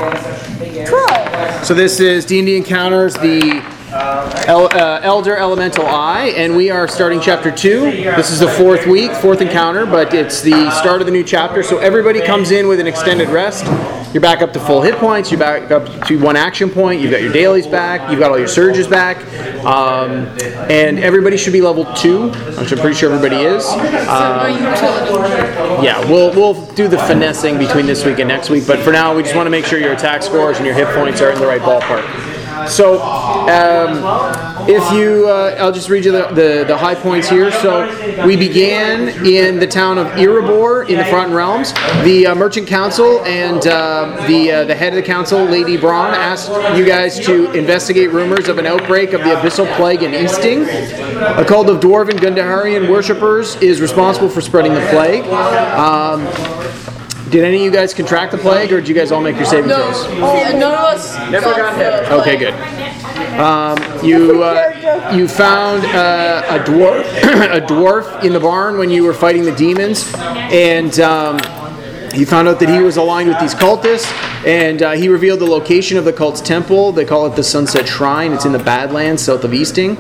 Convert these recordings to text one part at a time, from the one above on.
Cool. So this is D&D Encounters, the Elder Elemental Eye, and we are starting Chapter 2. This is the fourth encounter, but it's the start of the new chapter, so everybody comes in with an extended rest. You're back up to full hit points, you're back up to 1 action point, you've got your dailies back, you've got all your surges back, and everybody should be level 2, which I'm pretty sure everybody is. Yeah, we'll do the finessing between this week and next week, but for now we just want to make sure your attack scores and your hit points are in the right ballpark. So, if you, I'll just read you the high points here. So, we began in the town of Erebor in the Forgotten Realms. The Merchant Council and the head of the council, Lady Braun, asked you guys to investigate rumors of an outbreak of the Abyssal Plague in Easting. A cult of Dwarven Gundaharian worshippers is responsible for spreading the plague. Did any of you guys contract the plague, or did you guys all make your saving throws? None of us never got hit. Okay, good. You found a dwarf in the barn when you were fighting the demons, and you found out that he was aligned with these cultists, and he revealed the location of the cult's temple. They call it the Sunset Shrine. It's in the Badlands, south of Easting,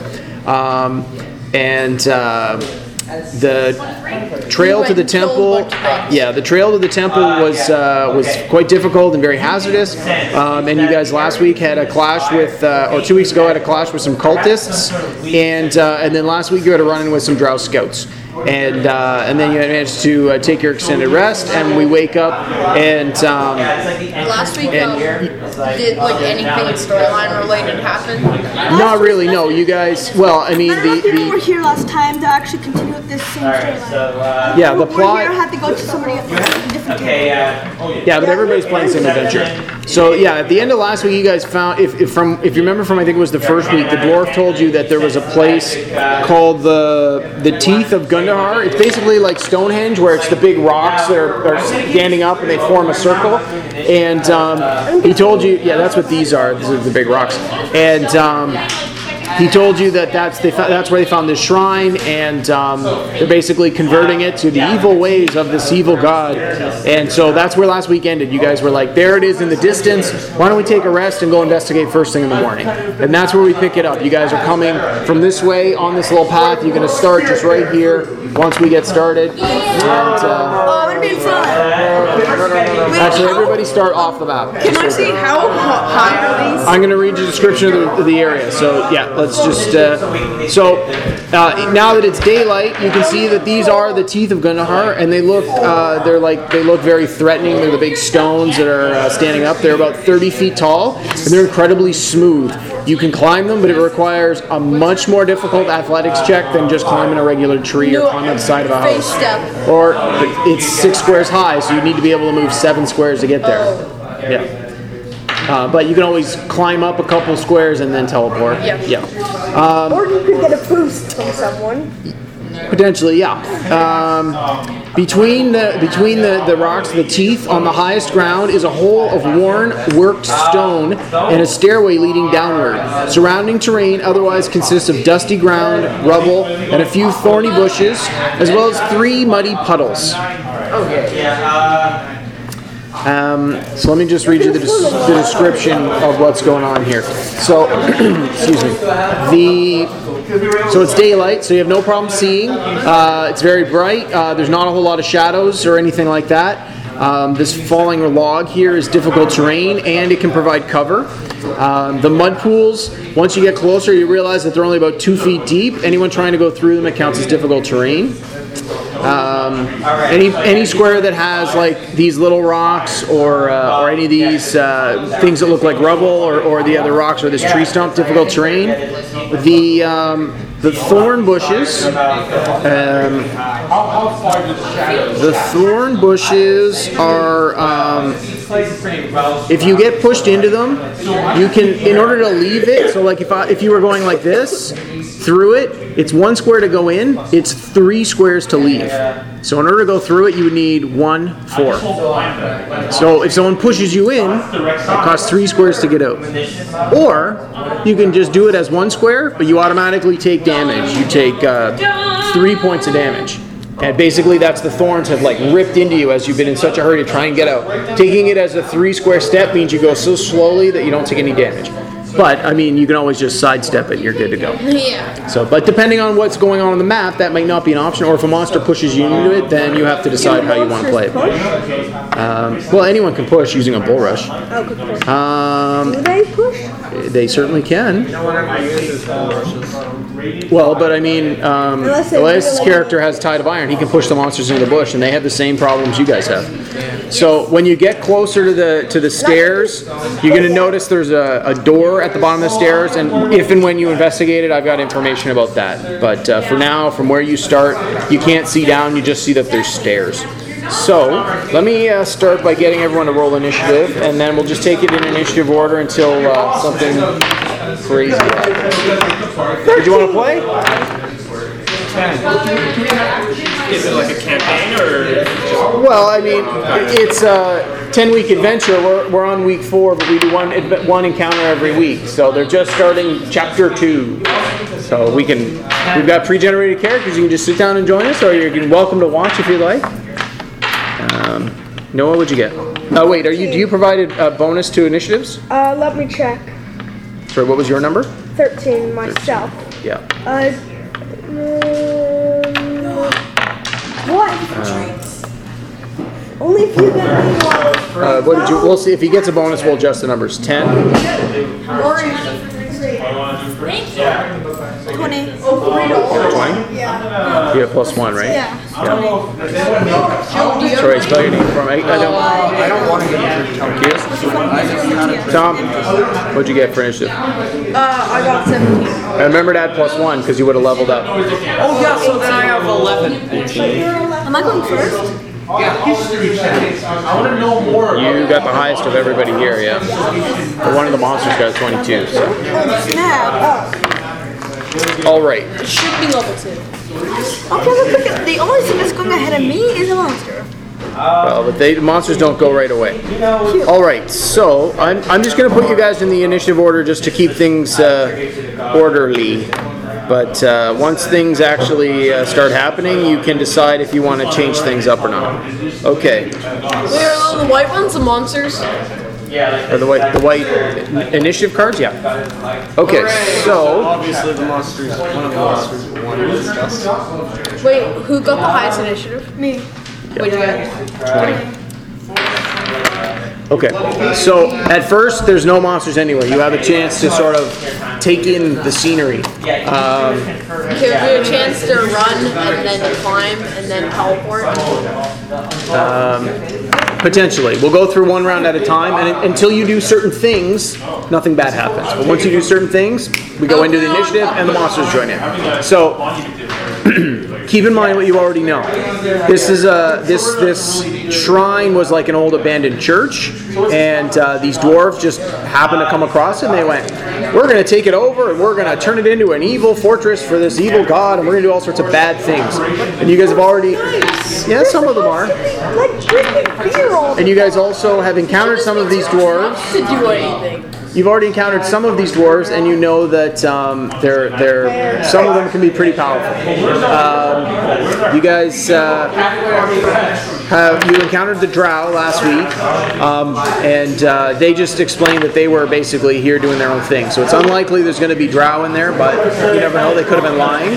the trail to the temple, the trail to the temple was quite difficult and very hazardous. And you guys last week had a clash with, or 2 weeks ago had a clash with some cultists, and then last week you had a run-in with some Drow scouts. And then you managed to take your extended rest, and we wake up and last week did anything storyline related happen? Not really, no. You guys, well, I mean people were here last time to actually continue with this same storyline. Yeah, the plot. We're here had to go to somebody else, different game. Yeah, but everybody's playing the same adventure. So yeah, at the end of last week, you guys found, if you remember from, I think it was the first week, the dwarf told you that there was a place called the Teeth of Gundahar. It's basically like Stonehenge, where it's the big rocks that are standing up and they form a circle. And he told you, yeah, that's what these are. These are the big rocks. And he told you that that's where they found this shrine, and they're basically converting it to the evil ways of this evil god. And so that's where last week ended. You guys were like, there it is in the distance. Why don't we take a rest and go investigate first thing in the morning? And that's where we pick it up. You guys are coming from this way on this little path. You're going to start just right here once we get started. And, actually, everybody start off the map. Can I see how high are these? I'm going to read you a description of the area. So yeah, let's just. Now that it's daylight, you can see that these are the Teeth of Gundahar, and they look very threatening. They're the big stones that are standing up. They're about 30 feet tall, and they're incredibly smooth. You can climb them, but it requires a much more difficult athletics check than just climbing a regular tree or climbing the side of a house. Or it's 6 squares high, so you need to be able to move 7 squares to get there. Yeah. But you can always climb up a couple squares and then teleport. Yeah. Or you could get a boost from someone. Potentially, yeah. Between the rocks, the teeth on the highest ground is a hole of worn, worked stone and a stairway leading downward. Surrounding terrain otherwise consists of dusty ground, rubble, and a few thorny bushes, as well as 3 muddy puddles. So let me just read you the description of what's going on here. So, excuse me. So it's daylight, so you have no problem seeing. It's very bright. There's not a whole lot of shadows or anything like that. This falling log here is difficult terrain, and it can provide cover. The mud pools, once you get closer, you realize that they're only about 2 feet deep. Anyone trying to go through them, it counts as difficult terrain. Any square that has like these little rocks or any of these things that look like rubble or the other rocks or this tree stump, difficult terrain. The thorn bushes. The thorn bushes are. If you get pushed into them, you can, in order to leave it. So, like if you were going like this through it, it's 1 square to go in. It's 3 squares to leave. So, in order to go through it, you would need 1, 4. So, if someone pushes you in, it costs 3 squares to get out. Or you can just do it as 1 square, but you automatically take damage. You take 3 points of damage. And basically that's the thorns have like ripped into you as you've been in such a hurry to try and get out. Taking it as a 3 square step means you go so slowly that you don't take any damage. But, I mean, you can always just sidestep it and you're good to go. Yeah. So, but depending on what's going on the map, that might not be an option. Or if a monster pushes you into it, then you have to decide how you want to play it. Well, anyone can push using a bull rush. Do they push? They certainly can. Well, but I mean, Elias's character has Tide of Iron. He can push the monsters into the bush, and they have the same problems you guys have. So when you get closer to the stairs, you're going to notice there's a door at the bottom of the stairs, and if and when you investigate it, I've got information about that. But for now, from where you start, you can't see down. You just see that there's stairs. So let me start by getting everyone to roll initiative, and then we'll just take it in initiative order until something crazy happens. Did you want to play? Is it like a campaign or? Well, I mean, it's a 10-week adventure. We're on week 4, but we do one encounter every week. So they're just starting chapter 2. So we've got pre-generated characters. You can just sit down and join us, or you're welcome to watch if you'd like. Noah, what'd you get? Oh wait, do you provide a bonus to initiatives? Let me check. Sorry, what was your number? 13 myself. Yeah. What? Only if you get me one. What did you? We'll see if he gets a bonus. We'll adjust the numbers. 10. 20. 20. You have +1, right? Yeah. Sorry, spell your name for me. I don't want to get your Tom, what'd you get for initiative? I got 17. I remember to add +1 because you would have leveled up. Oh yeah, so then I have 11. Am I going first? Yeah, history checks. I want to know more. You got the highest of everybody here, yeah. But one of the monsters got 22. So. Oh, snap. All right. It should be level 2. Okay, look at the only thing that's going ahead of me is a monster. Well, but the monsters don't go right away. All right, so I'm just going to put you guys in the initiative order just to keep things orderly. But once things actually start happening, you can decide if you want to change things up or not. Okay. Wait, are the white ones the monsters? Or the white initiative cards? Yeah. Okay, so Obviously, the monsters, one of the monsters won and discussed. Wait, who got the highest initiative? Me. What'd you get? Okay, so at first there's no monsters anywhere. You have a chance to sort of take in the scenery. Okay, we have a chance to run and then climb and then teleport. Potentially. We'll go through one round at a time, and until you do certain things, nothing bad happens. But once you do certain things, we go into the initiative and the monsters join in. So keep in mind what you already know. This is this shrine was like an old abandoned church, and these dwarves just happened to come across it, and they went, "We're going to take it over, and we're going to turn it into an evil fortress for this evil god, and we're going to do all sorts of bad things." And you guys have already, yeah, some of them are. Like drinking beer all And you guys also have encountered some of these dwarves. To do anything. You've already encountered some of these dwarves, and you know that they're some of them can be pretty powerful. You guys you encountered the Drow last week, and they just explained that they were basically here doing their own thing. So it's unlikely there's going to be Drow in there, but you never know; they could have been lying.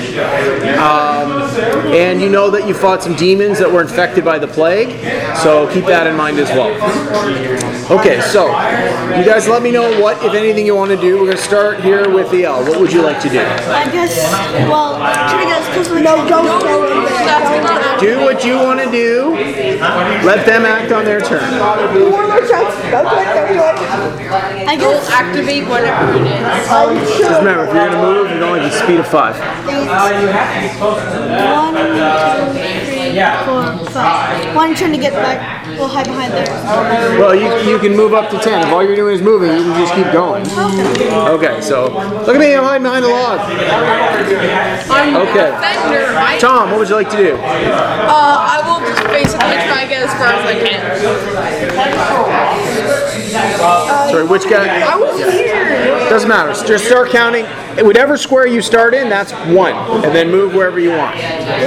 And you know that you fought some demons that were infected by the plague, so keep that in mind as well. Okay, so you guys let me know what, if anything, you want to do. We're going to start here with the L. What would you like to do? I guess, well, try to get as close to the don't go in there. Do what you want to do. Let them act on their turn. One more chance. Don't do it. I You'll guess, activate whatever it is. Just remember, if you're going to move, you're going at the speed of 5. 1, 2, 3, 4, 5. One turn to get back. We'll hide behind there. Well, you can move up to 10. If all you're doing is moving, you can just keep going. Okay, so look at me, I'm hiding behind a log. I'm Okay. a defender. Tom, what would you like to do? I will just basically try and get as far as I can. Sorry, which guy? I was here. Doesn't matter. Just start counting. whatever square you start in, that's 1, and then move wherever you want.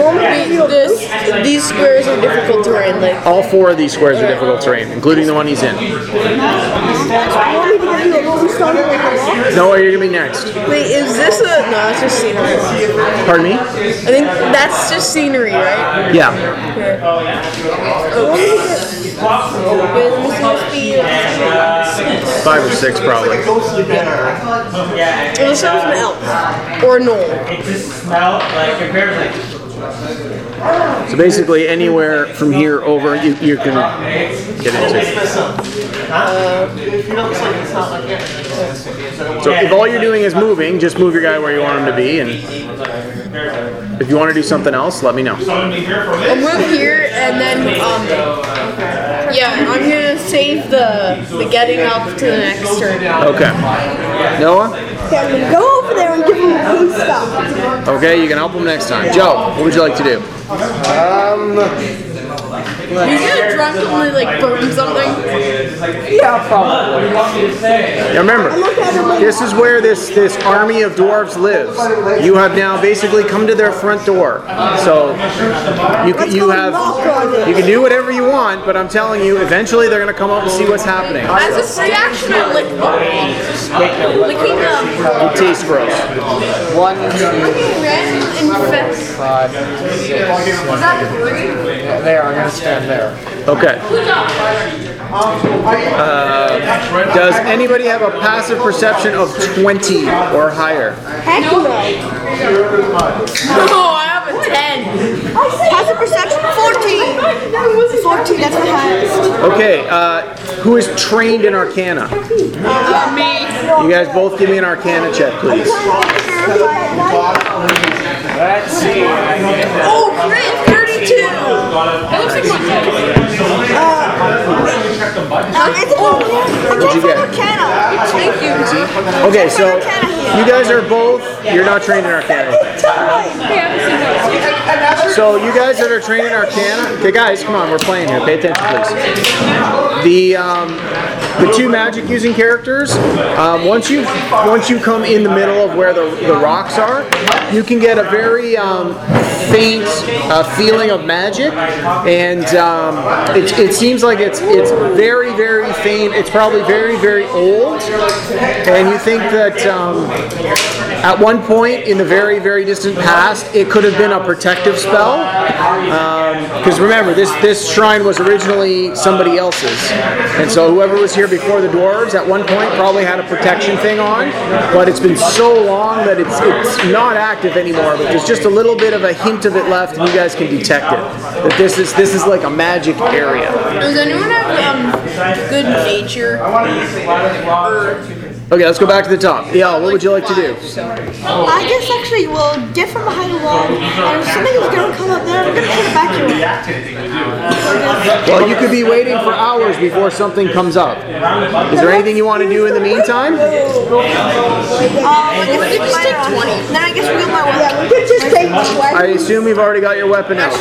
These squares are difficult terrain. Like All 4 of these squares are difficult terrain, including the one he's in. No, you're gonna be next. wait, is this a no? It's just scenery. Pardon me? I think that's just scenery, right? Yeah. Okay. 5 or 6 probably. It was an elf or knoll. It just smelled like compared to So basically, anywhere from here over, you can get into. So if all you're doing is moving, just move your guy where you want him to be, and if you want to do something else, let me know. I'll move here and then yeah, I'm gonna save the getting up to the next turn. Okay. Noah? Okay, I'm gonna go over there and give him a food stuff. Okay, you can help him next time. Joe, what would you like to do? You gonna drunkenly like burn something? Yeah, probably. Now remember, this is where this army of dwarves lives. You have now basically come to their front door. So you can do whatever you want, but I'm telling you, eventually they're gonna come up and see what's happening. As a reaction, I lick them. Licking them. It tastes gross. 1, 2, Infest. 5, 6. Was that 3? Yeah, there, I'm gonna stand there. Okay. Does anybody have a passive perception of 20 or higher? Heck no. No, I have a 10. Passive perception 14. 14, that's my highest. Okay, who is trained in Arcana? Me. You guys both give me an Arcana check, please. Let's see. Oh, crit 32. That looks like my 10. What'd you get? Thank you. Okay, so you guys are both, you're not trained in Arcana. So you guys that are trained in Arcana, okay guys, come on, we're playing here, pay attention please. The 2 magic using characters, once you come in the middle of where the rocks are, you can get a very faint feeling of magic, and it seems like it's very, very faint. It's probably very, very old, and you think that at one point in the very, very distant past, it could have been a protective spell. Because remember, this shrine was originally somebody else's, and so whoever was here before the dwarves at one point probably had a protection thing on, but it's been so long that it's not active anymore. But there's just a little bit of a hint of it left, and you guys can detect it. That this is like a magic area. Does anyone have good nature? Okay, let's go back to the top. Yeah, what would you like to do? I guess actually we'll get from behind the wall, and if somebody's gonna come up there, I'm gonna put it back here. Well, you could be waiting for hours before something comes up. Is there anything you want to do in the meantime? We could just take 20. Then I guess we get my weapon. Yeah, we could just take my I weapon. assume you've already got your weapon out.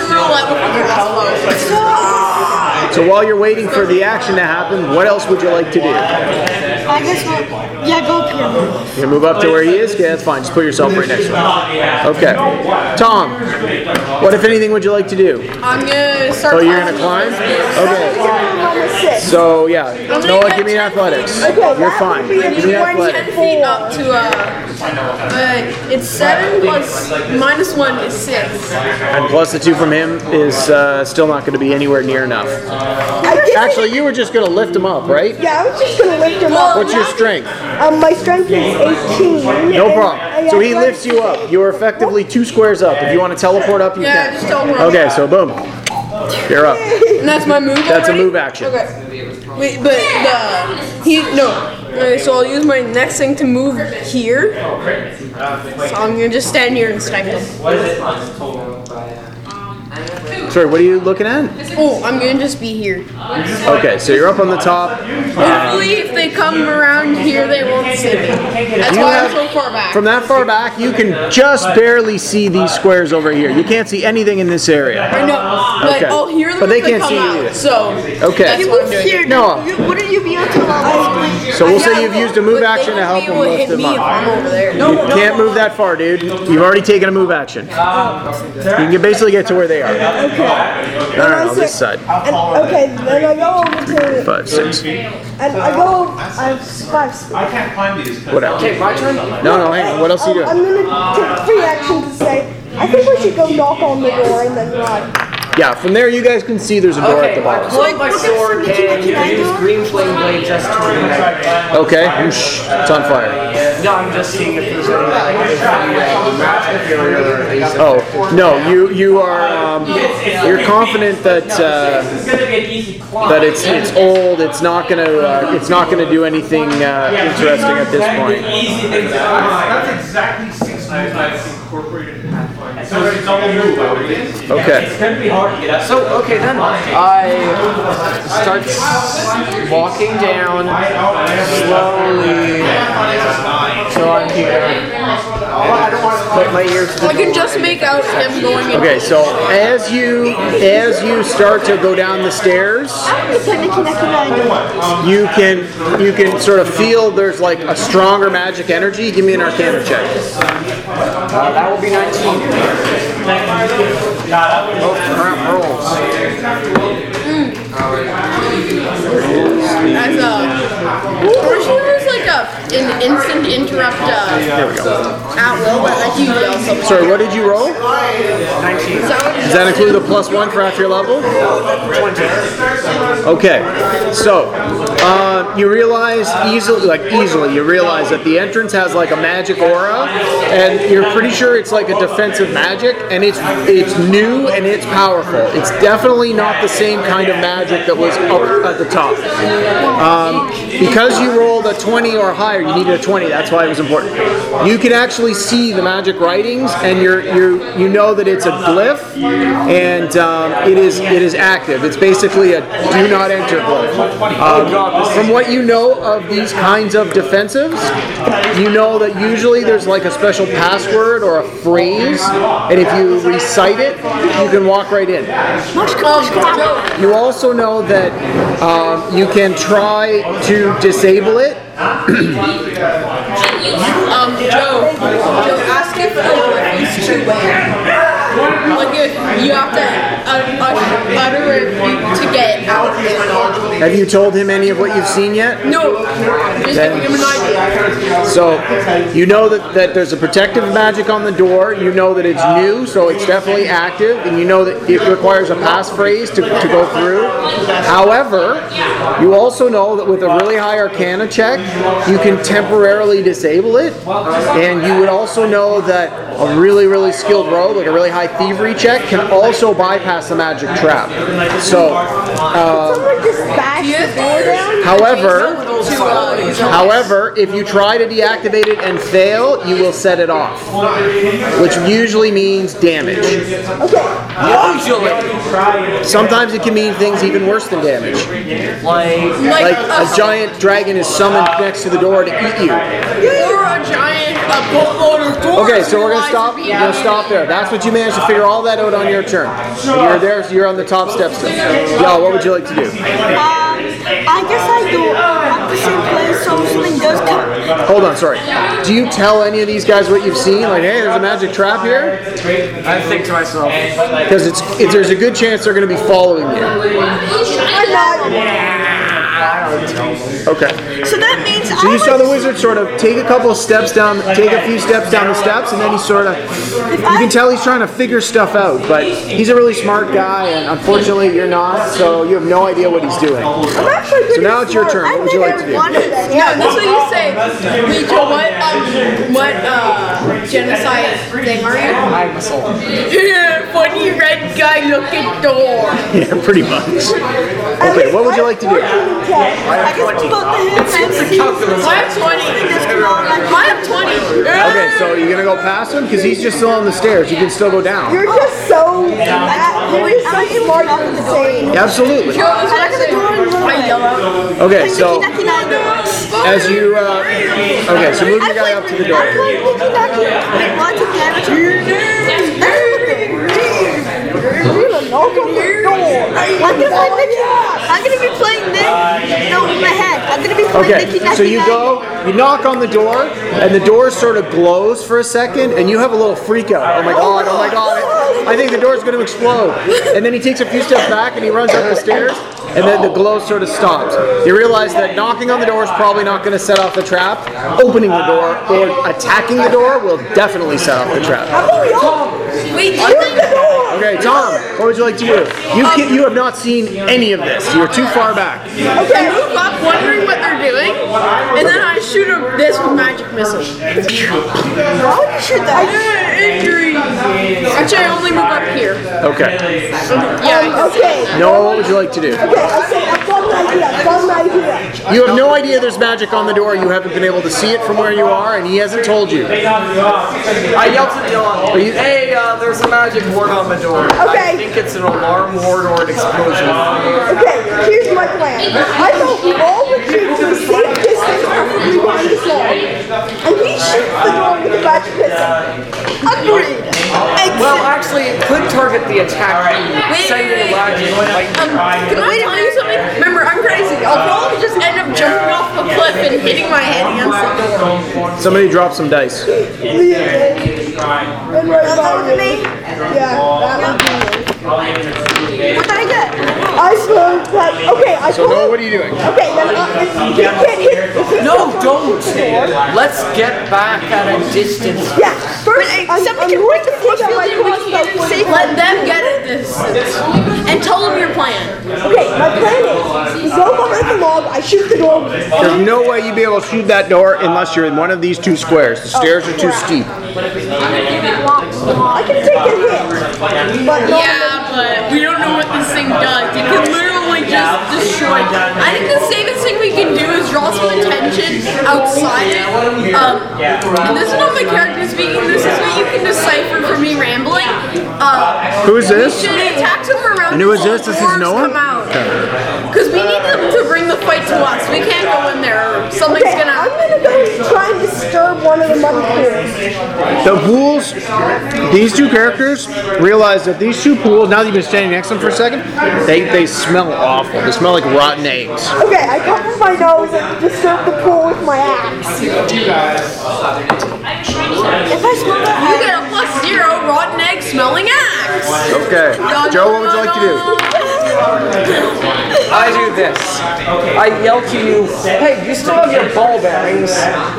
So while you're waiting for the action to happen, what else would you like to do? I guess we'll, go up here. You move up to where he is? Okay, that's fine. Just put yourself right next to him. Okay. Tom, what if anything would you like to do? I'm gonna start. Oh, you're gonna climb? Okay. So yeah, Noah, give me an athletics. You're fine. Give me an athletics. 10 feet up to it's 7 plus -1 is 6. And plus the 2 from him is still not going to be anywhere near enough. Actually, you were just going to lift him up, right? Yeah, I was just gonna lift him up. What's your strength? My strength is 18. No problem. So he lifts you up. You're effectively 2 squares up. If you want to teleport up, you Yeah, can. just teleport. Okay, so boom. You're up. And that's my move. That's a already? move action. Okay. Wait, but no. Okay, so I'll use my next thing to move here. So I'm gonna just stand here and snipe them. Sorry, what are you looking at? Oh, I'm gonna just be here. Okay, so you're up on the top. Hopefully, if they come around here, they won't see me. That's You why have- I'm so far back. From that far back, you can just barely see these squares over here. You can't see anything in this area. I know, but Okay. I'll hear them But they if they can't come see you out. either. So Okay. that's what I'm doing. Here, Noah. wouldn't you be able to allow us? So we'll say you've used a move action to help him lift him up. You can't move that far, dude. You've already taken a move action. You can basically get to where they are. Okay. Alright, on this side. Okay, then I go over to 5, 6. and I go. I have 5 speed. I can't climb these. Whatever. Okay, my turn? No, hang on. What else are you I'm doing? gonna take free action to say I think we should go knock on the door and then run. Yeah, from there you guys can see there's a door at the bottom. Pull my sword and use green flame blade just to ignite. Okay, whoosh, it's on fire. No, I'm just seeing if there's any magic or Oh no, you are you're confident that that it's old. It's not gonna do anything interesting at this point. That's exactly 6 moves I've incorporated in Pathfinder. So it's double move, I would think. Okay. It's going to be hard to get up. So, okay, then I start walking down slowly till I'm here. I don't want to put my ear to the I can just make out him going in. Okay, so as you start to go down the stairs, you can sort of feel there's like a stronger magic energy. Give me an Arcana check. that will be 19. Both crap rolls. As originally it was like an instant interrupt There we go. at will, but like you yell something. Sorry, what did you roll? 19. Does that include the +1 for after your level? 20. Okay, so you realize easily, you realize that the entrance has like a magic aura, and you're pretty sure it's like a defensive magic, and it's new and it's powerful. It's definitely not the same kind of magic that was up at the top. Because you rolled a 20 or higher, you needed a 20. That's why it was important. You can actually see the magic writings, and you know that it's a glyph, and it is active. It's basically a do not enter glyph. From what you know of these kinds of defensives, you know that usually there's like a special password or a phrase, and if you recite it, you can walk right in. You also know that you can try to disable it. Joe, ask if it's two-way. Like if you have to utter it to get out of it. Have you told him any of what you've seen yet? No, just giving him an idea. So you know that there's a protective magic on the door. You know that it's new, so it's definitely active, and you know that it requires a passphrase to go through. However, you also know that with a really high Arcana check, you can temporarily disable it, and you would also know that a really skilled rogue, like a really high thievery check, can also bypass the magic trap. So, however, if you try to deactivate it and fail, you will set it off, which usually means damage. Usually. Sometimes it can mean things even worse than damage. Like a giant dragon is summoned next to the door to eat you. Or a giant boatload of doors. Okay, so we're gonna stop. We're gonna stop there. That's what you managed to figure all that out on your turn. You're there. So you're on the top steps. Y'all, what would you like to do? I guess I go at the same place so something does come. Hold on, sorry. Do you tell any of these guys what you've seen? Like, hey, there's a magic trap here? I think to myself. Because there's a good chance they're going to be following you. I'm not. Okay. So that means So you saw the wizard sort of take a few steps down the steps, and then he sort of, you can tell he's trying to figure stuff out, but he's a really smart guy, and unfortunately you're not, so you have no idea what he's doing. So now it's your turn. What would you like to do? No, that's what you say. Wait, Joe, what genocide thing are you? I'm a soul. Funny red guy looking door. Yeah, pretty much. Okay, what would you like to do? I guess both the hits and see. I have 20. I have 20. Okay, so you're going to go past him? Because he's just still on the stairs. You can still go down. You're just so smart at the same. Absolutely. I yell out. Okay, so as you, okay, so move your guy up to the door. Open the door. I'm gonna be playing Nick. No, in my head. I'm gonna be playing Nicky Okay, so you go, you knock on the door, and the door sort of glows for a second, and you have a little freak out. Oh my god, oh my god. I think the door's going to explode. And then he takes a few steps back and he runs up the stairs, and then the glow sort of stops. You realize that knocking on the door is probably not going to set off the trap. Opening the door or attacking the door will definitely set off the trap. Wait, Okay, Tom, what would you like to do? You have not seen any of this. You are too far back. I move up wondering what they're doing, and then I shoot this with magic missile. Why would you shoot that? Injury. Actually, I only move up here. Okay. Yeah. Okay. Noah, what would you like to do? Okay, I say I've got an idea. You have no idea there's magic on the door. You haven't been able to see it from where you are, and he hasn't told you. I yelled to Dylan, hey, there's a magic word on the door. Okay. I think it's an alarm ward or an explosion. Okay, here's my plan. I thought we all retreat to a safe distance, preferably behind the wall, and he shoots the door with a magic missile. Agreed. Well, actually, it could target the attack. Sending magic. Can I tell you something? Remember, I'm crazy. I'll probably just end up jumping off the cliff and hitting my head against the door. Somebody drop some dice. And right behind me? Yeah, that would be me. What did I get? I suppose that, okay, I So Noah, what are you doing? Okay, then you can't hit. No, don't! Let's get back at a distance. Yeah, first, I'm going to take out my crossbow. Let them get at this and tell them your plan. Okay, my plan is, you go behind the log, I shoot the door. There's no way you'd be able to shoot that door unless you're in one of these two squares. The stairs are too steep. I can take a hit, but no. Yeah, but we don't know what this thing does. It can literally just destroy. I think the safest thing we can do is draw some attention outside it. And this is not my character speaking. This is what you can decipher from me rambling. Who is this? We should attack them around. And who is this? This is Noah? Because we need them to bring the fight to us. We can't go in there. Or something's Okay, I'm gonna go try and disturb one of the muddy pools. The pools, these two characters realize that these two pools, now that you've been standing next to them for a second, they smell awful. They smell like rotten eggs. Okay, I cover my nose and disturb the pool with my axe. If I smell that, You get a +0 rotten egg smelling axe. Okay. Joe, what would you like to do? I do this. I yell to you, hey, you still have your ball bearings.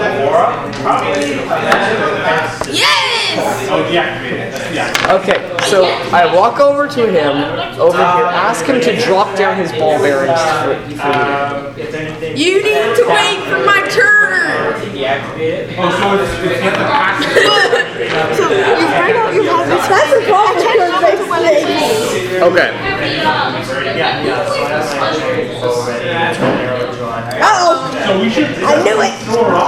Yes! Okay, so I walk over to him, over here, ask him to drop down his ball bearings for me. You need to wait for my turn. so you bring out your weapons. That's a problem because they stay. Okay. Uh-oh. I knew it.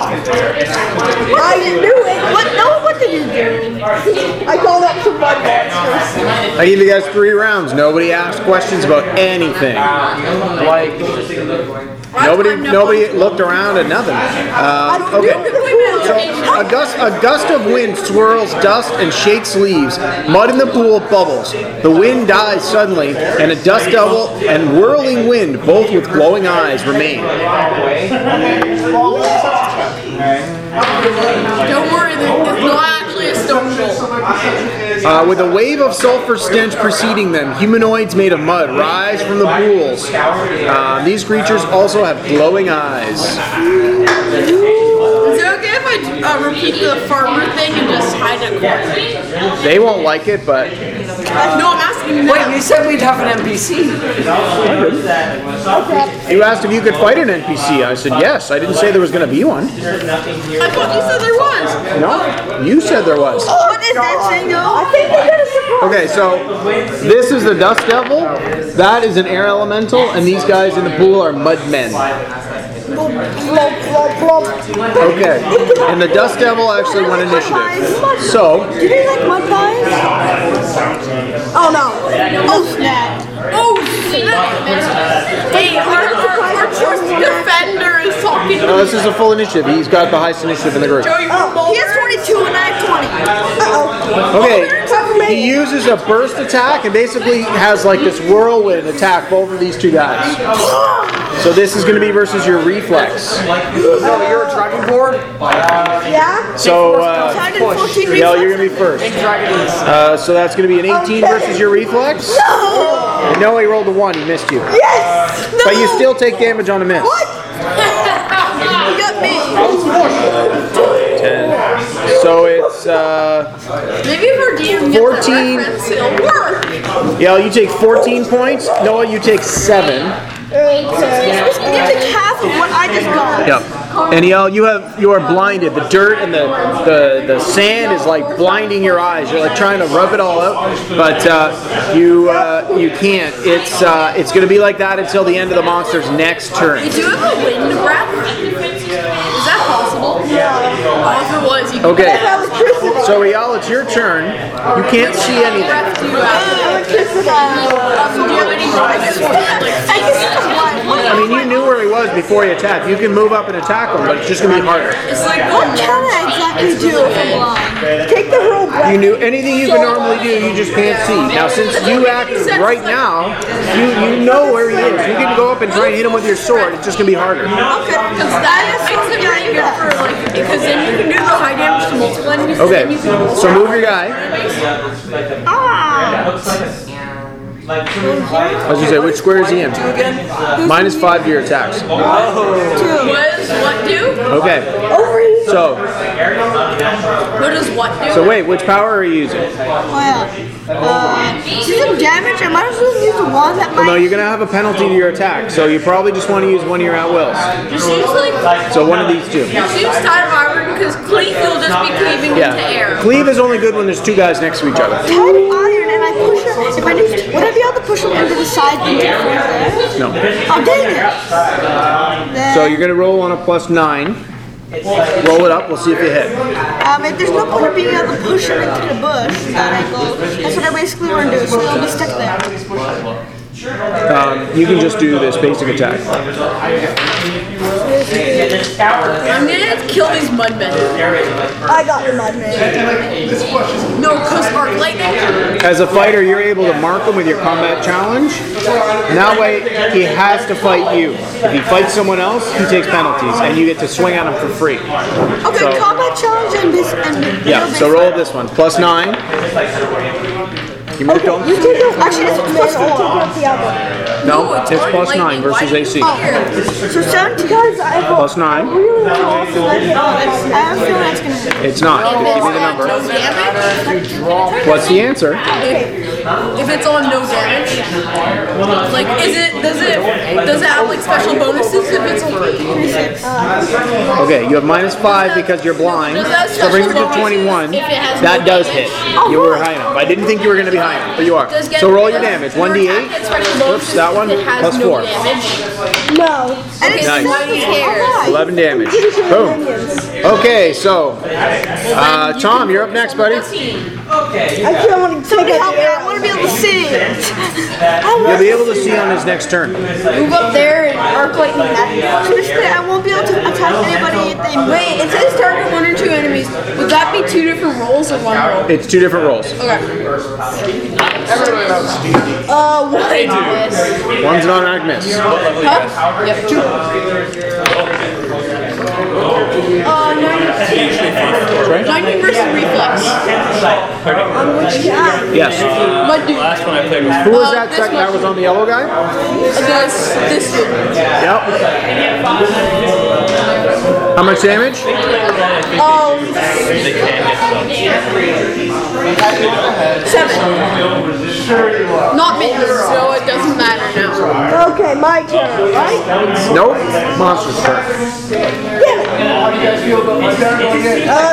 I knew it. What? No, what did you do? I called up some mud monsters. I give you guys 3 rounds. Nobody asked questions about anything. Like, Nobody looked around at nothing. Okay. So a gust of wind swirls dust and shakes leaves. Mud in the pool bubbles. The wind dies suddenly, and a dust devil and whirling wind, both with glowing eyes, remain. Don't worry, it's not actually a stone bowl. With a wave of sulfur stench preceding them, humanoids made of mud rise from the pools. These creatures also have glowing eyes. Is it okay if I repeat the farmer thing and just hide a corner? They won't like it, but No, I'm asking them. wait, you said we'd have an NPC. you asked if you could fight an NPC. I said yes. I didn't say there was going to be one. I thought you said there was. No, you said there was. What is that thing? I think they got a surprise. Okay, so this is the Dust Devil, that is an air elemental, and these guys in the pool are mud men. Okay, and the Dust Devil actually won initiative. So, Do they like mud pies? Oh no. Oh snap. Oh, snap. Hey, our first defender is talking to this is a full initiative. He's got the highest initiative in the group. Joey. Oh, he has 22 and I have 20. Uh-oh. Okay, He uses a burst attack and basically has like this whirlwind attack both of these two guys. So this is going to be versus your reflex. No, you're a dragon board? Yeah? So, 114 Yell, you're going to be first. So that's going to be an 18 versus your reflex. No! No, he rolled a 1. He missed you. Yes! No! But you still take damage on a miss. What? You got me. 10. So it's Maybe if our DM gets 14. that reference, it'll work. Yell, you take 14 points. Noah, you take 7. Okay. You took half of what I just got. Yep. And Yell, you are blinded. The dirt and the sand is like blinding your eyes. You're like trying to rub it all out, but you can't. It's going to be like that until the end of the monster's next turn. Do you have a wind breath? Is that possible? Oh, if it was, you could Okay. Electricity. So Yell, it's your turn. You can't see anything. breath do you have? Electricity. Do you have any I can see the one. I mean, you knew where he was before he attacked. You can move up and attack him, but it's just going to be harder. It's like, What can I exactly do if I'm blind? Take the hurl breath. You knew anything you can normally do, you just can't see. Now, since you act right now, you know where he is. You can go up and try and hit him with your sword. It's just going to be harder. okay, because that makes it really good for, like, because then you can do the high damage to multiple enemies. and then Okay, you can so move your guy. I was going to say, which square is he in? -5 to your attacks. What do? Okay, Overheat. so What does what do? so wait, which power are you using? See some damage? I might as well use the one that Well, no, might. you're going to have a penalty to your attack, so you probably just want to use one of your at-wills. Just use, like, So one of these two. just use Tide of Iron, because cleave will just be cleaving into air. Yeah. Cleave is only good when there's two guys next to each other. Tide of iron and I push him. If I do, would I be able to push him into the side into the front? No. Oh, dang it. Then, So you're going to roll on a +9. Roll it up, we'll see if you hit. if there's no point of being able to push him into the bush, that angle, that's what I basically want to do. So he'll be stuck there. You can just do this basic attack. I'm gonna kill these mudmen. I got the mud man. No, because arc lightning. As a fighter, you're able to mark him with your combat challenge. And that way, he has to fight you. If he fights someone else, he takes penalties, and you get to swing at him for free. Okay, So- combat challenge and this and Yeah, so roll this one. +9. You moved on? You take it. Actually, it's plus one. The other. No, it's +9 versus AC. So 17. Guys, I +9. really want to also let him. I have a feeling that's gonna hit. It's not. Give me the number. No damage? What's the answer? If it's on no damage, like, does it have like special bonuses if it's on? Okay, you have -5 because you're blind. So brings it to 21. That does hit. You were high enough. I didn't think you were going to be high enough, but you are. So roll your damage. 1d8. Oops, that one. +4. No. And it's Nice. not the care. 11 damage. Boom. Okay, so Tom, you're up next, buddy. I can't want to take it. I want to be able to see. You'll be able to see on his next turn. Move up there and arc lightning that. So basically, I won't be able to attack anybody. Wait, it says target 1 or 2 enemies. Would that be 2 different rolls or 1 roll? It's 2 different rolls. Okay. What? One's an automatic miss. Huh? Yep. 2. 19 versus reflex. On which guy? Yes. Mud dude. Who was that second? That was on the yellow guy? This dude. Yep. How much damage? 7. Not mittens, so it doesn't matter now. Okay, my turn, right? Nope. Monster's turn. Oh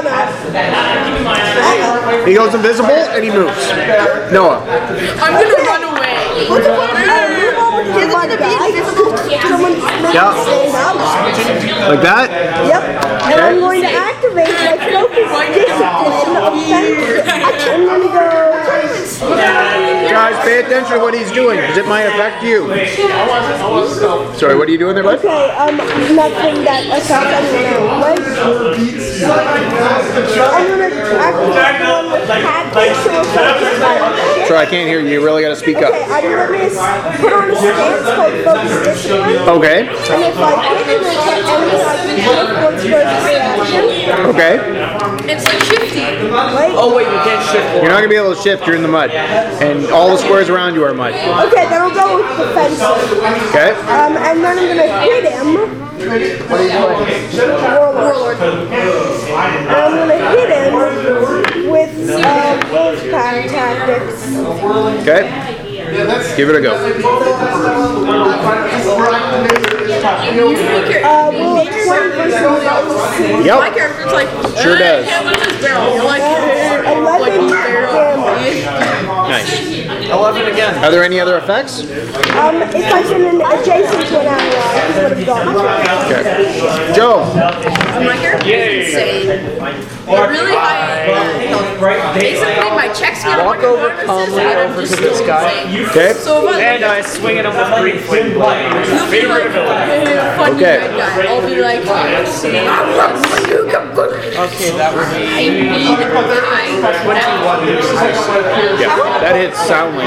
no. He goes invisible and he moves. Noah. I'm gonna run away. What's the point? Give it to be invisible. Someone Yeah. stays out. Like that? Yep. And I'm going to activate my focus discipline of fences. I'm going to go. guys, pay attention to what he's doing, because it might affect you. Sorry, what are you doing there, bud? Okay, nothing that affects anyone else. I'm gonna actually one with tactics or something. Sorry, I can't hear you. You really got to speak up. Okay, I'm gonna put on a stance called focus discipline. Okay. And if I hit an enemy, I can shift once first reaction. Okay. It's like shifty. Wait. Oh wait, you can't shift. You're not gonna be able to shift. You're in the mud, and all the squares around you are mud. Okay, then I'll go with defensive. Okay. And then I'm gonna hit him. Warlord. And I'm gonna hit him with Wolfpack tactics. Okay. Give it a go. Will 20 versus Yep. My character's like, Sure does. Can't lose this barrel. You're like, 11 damage. Nice. 11 again. Are there any other effects? If I send an adjacent to an ally, he would have gone. Okay. Joe. my character is insane. Really high health. Basically, my checks get Walk over calmly over to this guy. Okay. So if And I swing at him with green flame blade. you'll be like, funny Okay. bad guy. I'll be like, Okay, that would I be need whatever. Yeah, that hits soundly.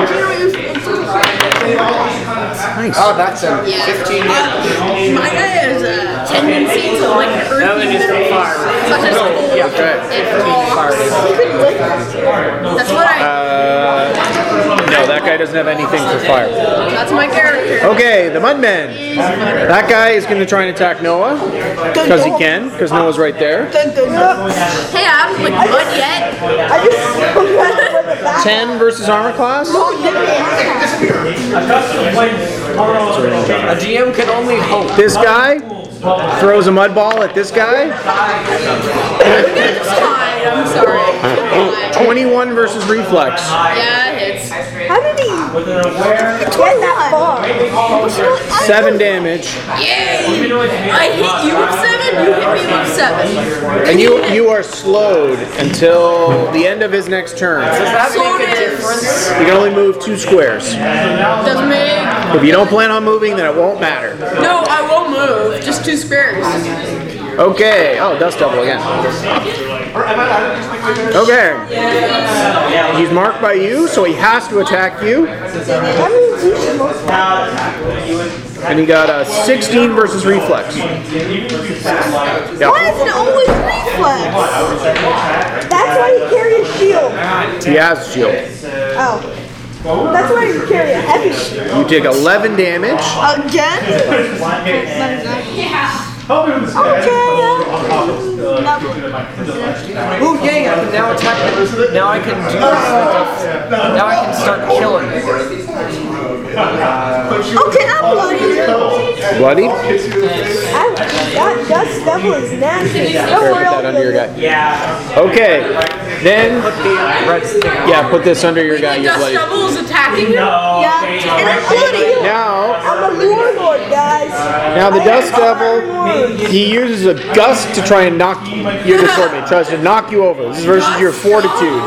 Nice. Oh, that's a Yeah. 15. My guy has a tendency to like hurt That one is people, fire. such as cold Okay. and frogs. That's what No, that guy doesn't have anything for fire. that's my character. Okay, the Mudman. That guy is going to try and attack Noah because he can, because Noah's right there. Hey, I haven't like mud yet. I just with the back. 10 versus armor class. A GM can only hope. This guy throws a mud ball at this guy. It's fine, I'm sorry. 21 versus reflex. Yeah, it hits. How did he get that far? 7 damage. Yay! I hit you with 7, you hit me with 7. And you are slowed until the end of his next turn. Does that So make a it is. difference? You can only move 2 squares. Doesn't make. If you don't plan on moving, then it won't matter. No, I won't move. Just 2 squares. Okay. Oh, dust devil again. Okay. He's marked by you, so he has to attack you. That means you should most And he got a 16 versus reflex. Why Yeah. is it always reflex? That's why you carry a shield. He has a shield. Oh. That's why you carry a heavy shield. You take 11 damage. Again? Oh yay! I can now attack him. Now I can do stuff. Now I can start killing. Okay, I'm bloody. Bloody? That dust devil is nasty. Don't Put worry, that I'll under your kill guy. Okay. Then, yeah, put this under your guy. You're Dust bloody. Devil is attacking you. Yeah, and I'm bloody. Now, I'm a warlord, guys. now the Dust Devil, he uses a gust to try and knock you. This sword mate tries to knock you over. This is versus your fortitude.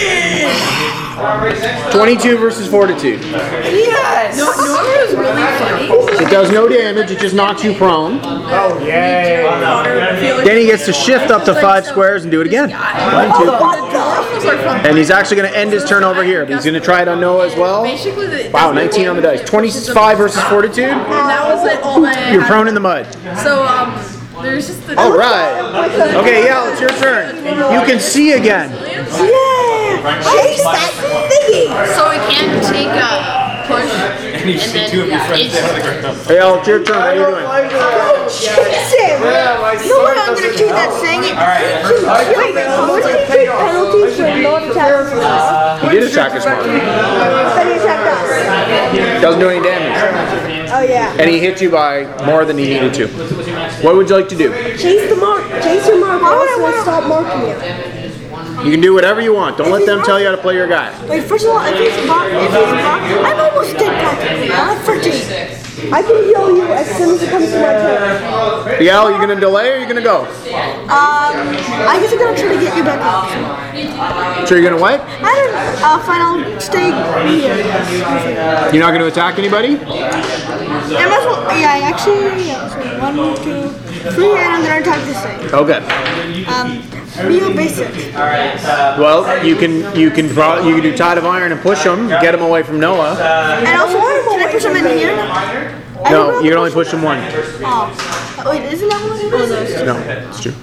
22 versus fortitude. Yes. No, Nora is really funny. It does no damage. It just knocks you prone. Oh yay! Then he gets to shift up to 5 squares and do it again. 1, 2. And he's actually going to end his turn over here, but he's going to try it on Noah as well. Basically, Wow, 19 on the dice. 25 versus fortitude. That was it. All that. You're prone in the mud. So there's just the. All right. Okay, yeah, it's your turn. You can see again. Yeah. Chase that thingy. So we can't take a push. And you see 2 of your friends down the ground. Hey, Al, it's your turn. What are you doing? Chase him. You know what I'm gonna do that thing? Wait, what did he take penalties for not attacking us? He did attack us, Mark. Then he attacked us. Doesn't do any damage. Oh yeah. And he hit you by more than he needed to. What would you like to do? Chase the mark. Chase your mark. Also stop marking you. You can do whatever you want. Don't let them tell you how to play your guy. Like, first of all, if he's blocked, I'm almost dead practically. I'm at 14. I can heal you as soon as it comes to my turn. Miguel, are you going to delay or are you going to go? I guess I'm gonna try to get you back up. So you're going to what? I don't. Fine. I'll stay here. You're not going to attack anybody? Yeah, might as well, yeah, actually, yeah. So 1, 2, 3, and I'm gonna attack this thing. Okay. Real basic. Well, you can do Tide of Iron and push him, get him away from Noah. And also, can I push him in here? No, you can only push him one. Oh. Wait, isn't that what it is? No, it's true.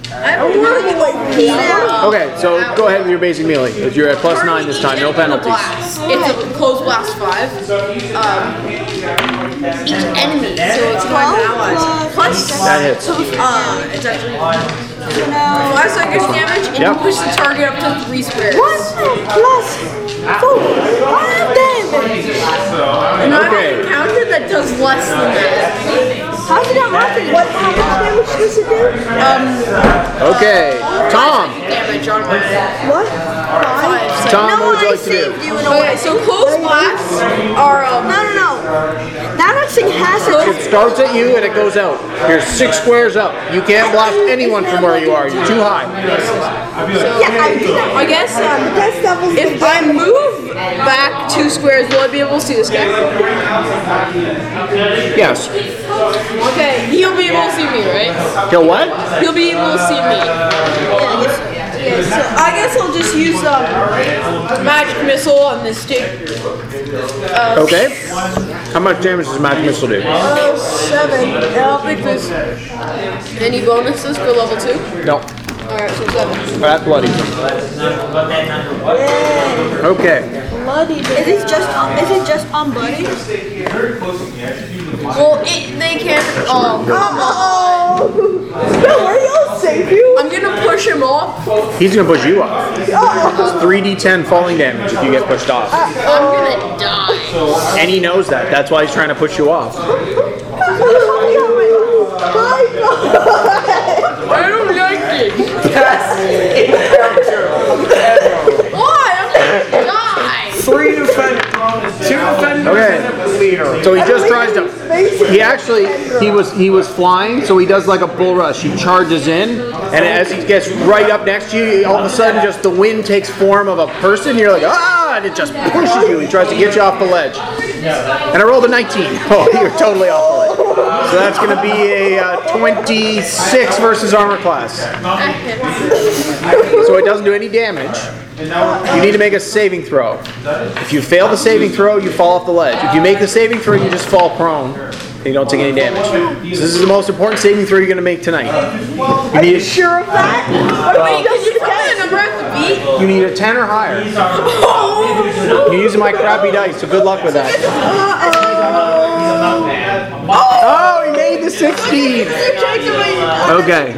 Okay, so go ahead with your basic melee. If you're at +9 this time, no penalties. It's a close blast 5. Each enemy, so it's 5 allies. Plus, That hits. it's actually plus psychic damage, and Yep. you push the target up to 3 squares. +4 damage. And I've Okay. encountered that does less than that. How did that happen? How much damage does it do? Okay, Tom. Damage on my What? 5. Tom, what would you I like to do? saved you in a Okay, way. so close blasts are No. Now I'm not saying has it. It starts at you and it goes out. You're 6 squares up. You can't blast anyone from where you are. You're too high. Yeah, I did. I guess Test levels. if I move back 2 squares, will I be able to see this guy? Yes. Okay, he'll be able to see me, right? Kill what? He'll be able to see me. Yeah, so I guess I'll just use magic missile on this stick. Okay. How much damage does Magic Missile do? 7. And I'll pick this. Any bonuses for level 2? No. Alright, so 7. Fat bloody. Okay. Is it just on Buddy? Well, they can. Oh. No, are y'all safe? You? I'm gonna push him off. He's going to push you off. It's 3d10 falling damage if you get pushed off. I'm gonna die. And he knows that. That's why he's trying to push you off. I don't like it. Why? I'm gonna die. 2 defenders Okay. and a leader. So he just tries to. He was flying, so he does like a bull rush. He charges in, and as he gets right up next to you, all of a sudden, just the wind takes form of a person. You're like, ah, and it just pushes you. He tries to get you off the ledge. And I rolled a 19. Oh, you're totally off the ledge. So that's going to be a 26 versus armor class. So it doesn't do any damage. You need to make a saving throw. If you fail the saving throw, you fall off the ledge. If you make the saving throw, you just fall prone. And you don't take any damage. So this is the most important saving throw you're going to make tonight. Are you sure of that? Wait, did you tell me the number I have to beat? You need a 10 or higher. You're using my crappy dice, so good luck with that. Oh, he made the 16. Okay.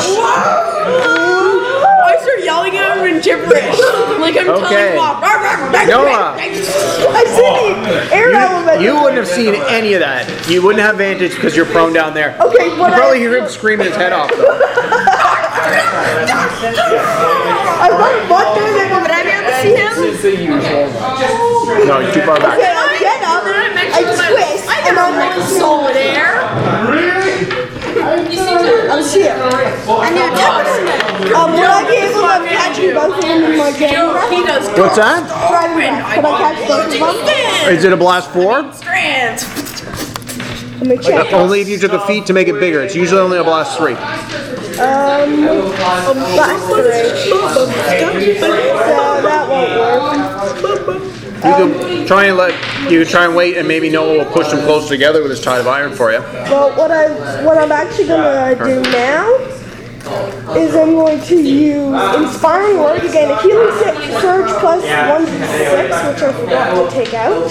I start yelling at him in gibberish. Like I'm Okay. telling Bob. Noah, I see the air element. you wouldn't have seen any of that. You wouldn't have vantage because you're prone down there. Okay, You what probably hear him screaming his head off. Though. I've got a butt there, but would I be able to see him? No, you're too far back. Okay, I'll get up. I twist. I never like solid air. I'm here. I need a temperature. Would I be able to catch you both of them in my game? He does. What's that? Could I catch both of them? Is it a blast 4? Strands. Let me check. Only if you took a feat to make it bigger. It's usually only a blast 3. Back 3. So that won't work. You can try and wait, and maybe Noah will push them close together with his Tide of Iron for you. Well, what I'm actually gonna do now is I'm going to use Inspiring Word to gain a healing surge plus 1d6, which I forgot to take out.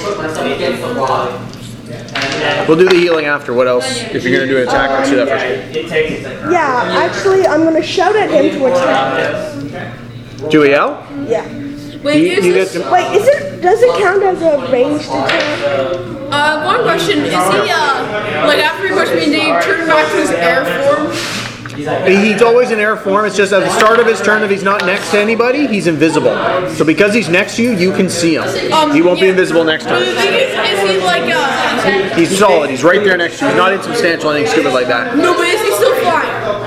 We'll do the healing after. What else? If you're gonna do an attack, let's do that first. Yeah, actually, I'm gonna shout at him to attack. Do we yell? Yeah. Wait, You is get this? to, Wait, does it count as a ranged attack? One question: is he like after he pushed me, did he turn back to his air form? He's always in air form. It's just at the start of his turn, if he's not next to anybody, he's invisible. So because he's next to you, you can see him. He won't be invisible next But the turn. thing is he like He's solid. He's right there next to you. He's not insubstantial or anything stupid like that. no, but is he still flying?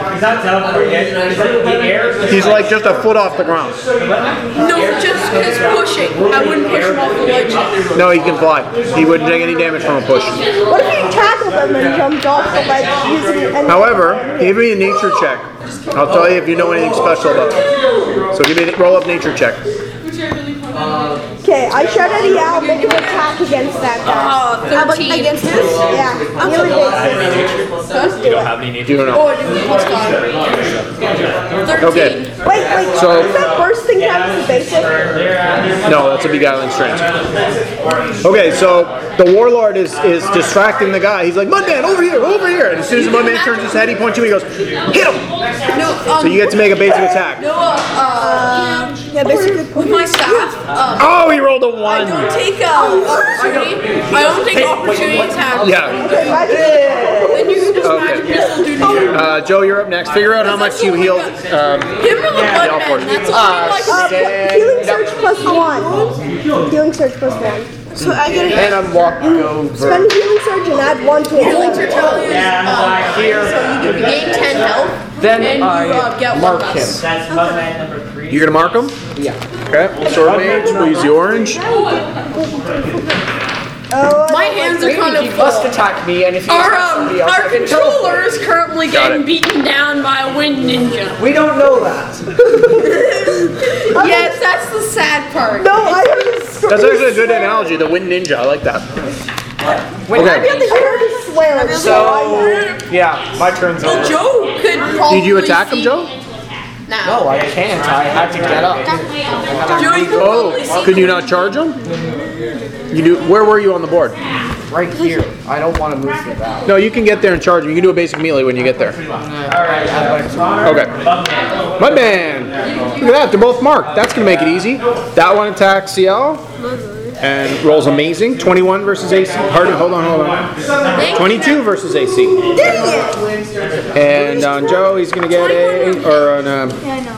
He's like just a foot off the ground. No, just because pushing. I wouldn't push him off the ledge. No, he can fly. He wouldn't take any damage from a push. What if you tackled him and jumped off the ledge using any... However, give me a nature check. I'll tell you if you know anything special about it. So give me a roll up nature check. Okay, I shout at the owl, make him attack against that guy. 13. Against this? Yeah. Really basic. Let's do it. You don't Oh, know. I did plus 5. 13. Okay. Wait, So- is that bursting count as basic? No, that's a beguiling strength. Okay, so the warlord is distracting the guy. He's like, Mudman, over here, over here. And as soon as the Mudman turns his head, he points you. He goes, hit him. No, So you get to make a basic attack. No, Yeah, basically. with my staff, Oh, he rolled a I 1. don't take opportunity. I don't take opportunity attack. Yeah. Then you can just Okay. magic missile duty. Joe, you're up next. Figure out how much you healed. Give him the I'll force button. it. That's only like Healing surge plus 1. Healing surge plus 1. So I get And I'm walking over. spend healing surge and add 1 to it. healing surge value is so you gain 10 health. Then and you I get mark 1 him. less. You gonna mark him? Yeah. Okay. Sword mage, we'll use the orange. My hands are kind He of must full. attack me, and if he attacks somebody else, Our I can teleport. controller is currently Got getting it. beaten down by a wind ninja. We don't know that. Yes, that's the sad part. No, I heard a swear. That's actually a good analogy, the wind ninja. I like that. Wait, Okay. I heard a swear. So, yeah, my turn's Well, over. Joe could probably Did you attack him, see- Joe? No, I can't. I had to get up. Joe, you could probably see. Oh, could you not charge him? You do. Where were you on the board? Right here. I don't want to move it out. No, you can get there and charge him. You can do a basic melee when you get there. Okay. Mudman! Look at that, they're both marked. That's gonna make it easy. That one attacks CL and rolls amazing. 21 versus AC. Hold on. 22 versus AC. And on Joe, he's gonna get on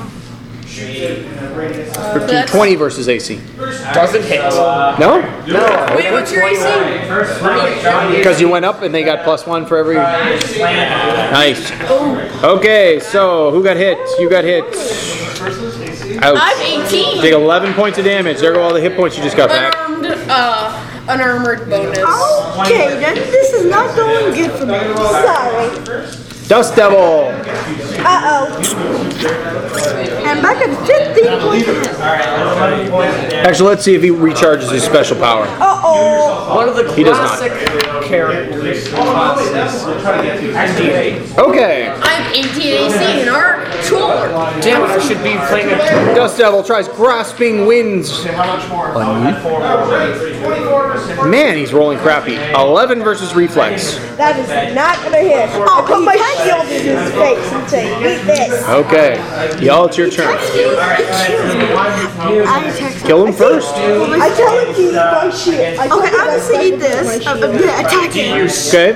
20 versus AC. Doesn't hit. No? Wait, what's your AC? Because you went up and they got +1 for every. Nice. Okay, so who got hit? You got hit. I'm Ouch. 18. Take 11 points of damage. There go all the hit points you just got back. Unarmored bonus. Okay, then this is not going good for me. Sorry. Dust Devil. Uh-oh. I'm back at 15 points. Actually, let's see if he recharges his special power. Uh-oh. One of the He does not. classic characters. Classes. Okay. I'm 18 AC and our controller. Damn it, I should be playing a Dust Devil tries grasping winds. Man, he's rolling crappy. 11 versus reflex. That is not gonna hit. I put my shield in his face and say, eat this. Okay. Y'all, it's your turn. Kill him first. I tell him to eat my shield. Okay, I'm gonna say eat this. I'm gonna attack him. Okay.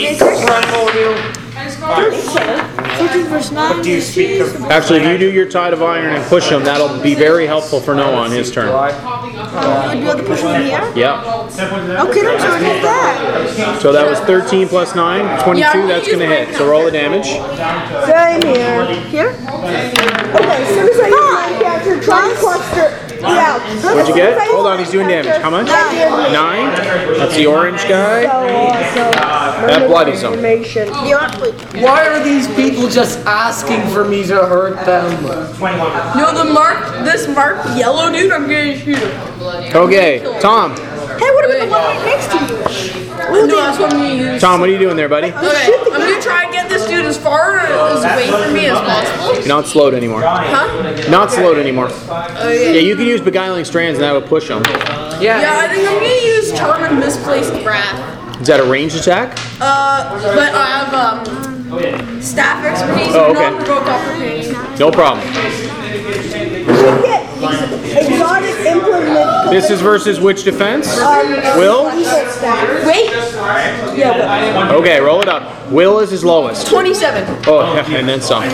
Do you speak of Actually, if you do your Tide of Iron and push him, that'll be very helpful for Noah on his turn. Do you want to push me here? Yeah. Okay, then so hit that. So that was 13 plus 9, 22. That's going to hit. So roll the damage. Same here. Here? Okay, as soon as I use my encounter, try and cluster. Yeah. What'd you get? Hold on, he's doing damage. How much? 9. That's the orange guy. That bloodies him. why are these people just asking for me to hurt them? No, this marked yellow dude, I'm gonna shoot him. Okay, Tom. Hey, what about the one right next to you? No, that's what I'm gonna use. Tom, what are you doing there, buddy? Okay, I'm gonna try and get this dude as far away from me as possible. You're not slowed anymore. Huh? Not slowed anymore. Oh, Yeah, yeah. you can use Beguiling Strands and that would push him. Yeah, I think I'm gonna use Charm and Misplaced Wrath. Is that a ranged attack? But I have staff expertise Oh, and okay. non-provoke opportunity. No problem. Get exotic implement This is versus which defense? Will? Wait. Yeah, Okay, roll it up. Will is his lowest. 27. Oh, yeah, and then some.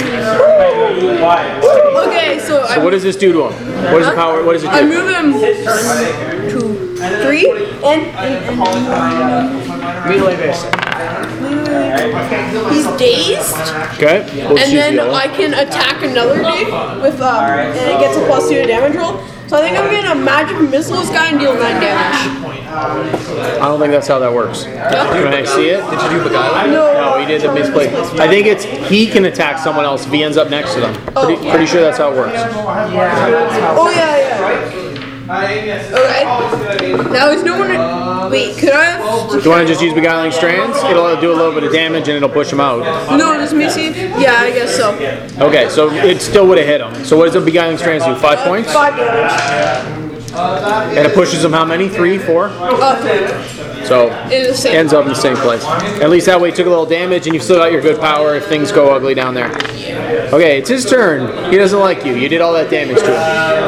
Okay, so What does this do to him? What is the power? What does it I do? move him 2, 3, and Melee basic. he's dazed. Okay. We'll And choose then yellow. I can attack another dude with and it gets a +2 to damage roll. So I think I'm gonna magic missile this guy and deal 9 damage. I don't think that's how that works. Can I see it? Did you do beguiling? No, he did the misplay. I think it's he can attack someone else if he ends up next to them. Pretty sure that's how it works. Oh yeah. Okay. Now is no one. Wait, could I have? Do you want to just use beguiling strands? It'll do a little bit of damage and it'll push him out. No, just me see. Yeah, I guess so. Okay, so it still would have hit him. So what does the beguiling strands do? 5 points? 5 damage. And it pushes him how many? 3, 4? 3. So It's the same. ends up in the same place. At least that way you took a little damage and you've still got your good power if things go ugly down there. Okay, it's his turn. He doesn't like you. You did all that damage to him.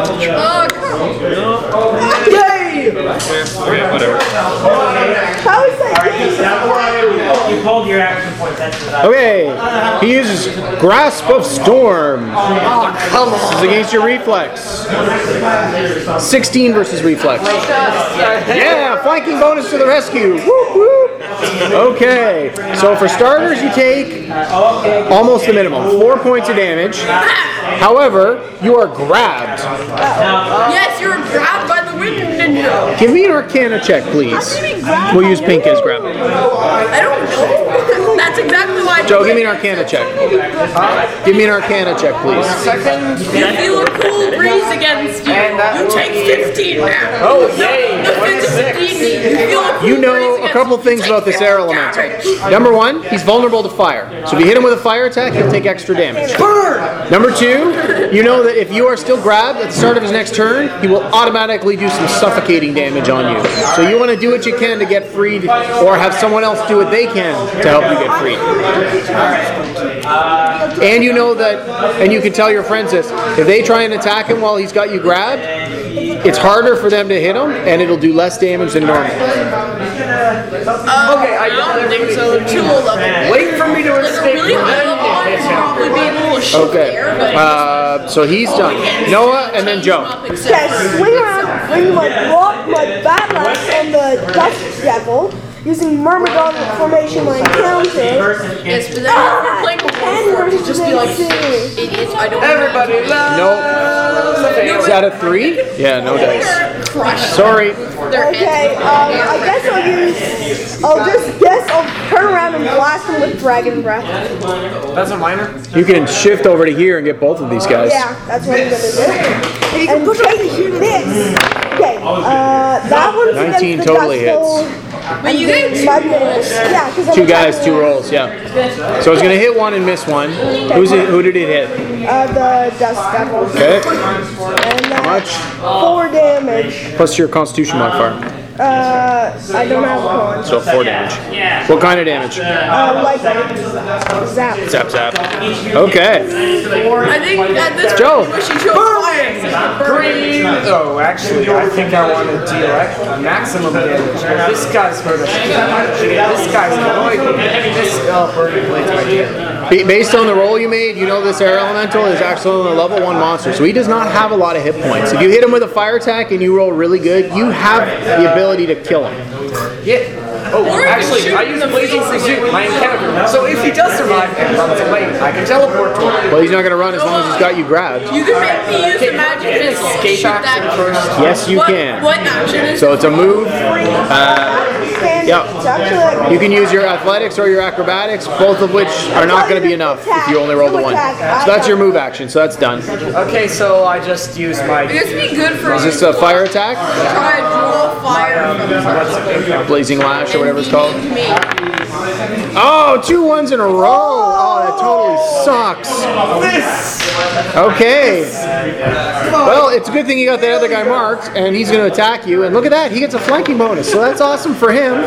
Yay! Whatever. How is that game? You called your action point. That's what I. Okay, he uses Grasp of Storm. This is against your reflex. 16 versus reflex. Yeah, flanking bonus to the rescue. Whoop, whoop. Okay, so for starters, you take almost the minimum, 4 points of damage. However, you are grabbed. Yes, you're grabbed by the wind ninja. Give me an Arcana check, please. We'll use pink as grab. I don't know. That's exactly why. Joe, give me an Arcana check. Give me an Arcana check, please. You feel a cool breeze against you. You take 15 now. Oh, yay! You feel a cool You breeze know a against couple you. things Take about this 15 air elemental. damage. Number one, he's vulnerable to fire. So if you hit him with a fire attack, he'll take extra damage. Number two, you know that if you are still grabbed at the start of his next turn, he will automatically do some suffocating damage on you. So you want to do what you can to get freed, or have someone else do what they can to help you get freed. And you know that, and you can tell your friends this, if they try and attack him while he's got you grabbed, it's harder for them to hit him, and it'll do less damage than normal. Okay, I don't think so. 2 level. Wait for me to Like a escape. really high level one would probably be able to shoot Okay, there, but so he's done. Noah and then Joe. Okay, swing around, bring my bat lance on the Dust Devil, using Myrmidon formation my encounter. yes, but then if we're playing with And Wolford, versus just be like, AC. idiots, I don't Everybody loves. Nope. Is that a 3? Yeah, no dice. crush Sorry. their Okay, heads. I guess I'll turn around and blast him with Dragon Breath. That's a minor. You can shift over to here and get both of these guys. Yeah, that's what I'm gonna do. And take this. Okay, that one's 19 against the totally Dustle. But you think Yeah, because 2 guys, 2 rolls, yeah. So it's going to hit one and miss one. Who did it hit? The Dust Devil. Okay. And that's Much? 4 damage. Plus your constitution modifier. I don't have a con. So 4 damage. What kind of damage? Like zap. Zap, zap. Okay. I think at this Joe. point we should show fire. Oh, actually, I think I want to deal maximum damage. This guy's hurt us. This guy's annoyed me. This burning blades right here. Based on the roll you made, you know this air elemental is actually a level 1 monster, so he does not have a lot of hit points. If you hit him with a fire attack and you roll really good, you have the ability to kill him. Yeah. Oh, actually, I use Blazing Pursuit, my encounter. So if he does survive and runs away, I can teleport to him. Well, he's not going to run as long as he's got you grabbed. You can make me use the magic missile to Escape shoot action that. first. Yes, you can. What action is So it's a move. Yeah. It's You can use your athletics or your acrobatics, both of which are not going to be enough if you only roll the 1. So that's your move action, so that's done. Okay, so I just use my. I guess it'd be good for Is you this a fire attack? to try to draw fire from Blazing Lash or whatever it's called? me. Oh, 2 ones in a row. Oh, that totally sucks. Okay. Well, it's a good thing you got that other guy marked, and he's going to attack you. And look at that, he gets a flanking bonus, so that's awesome for him.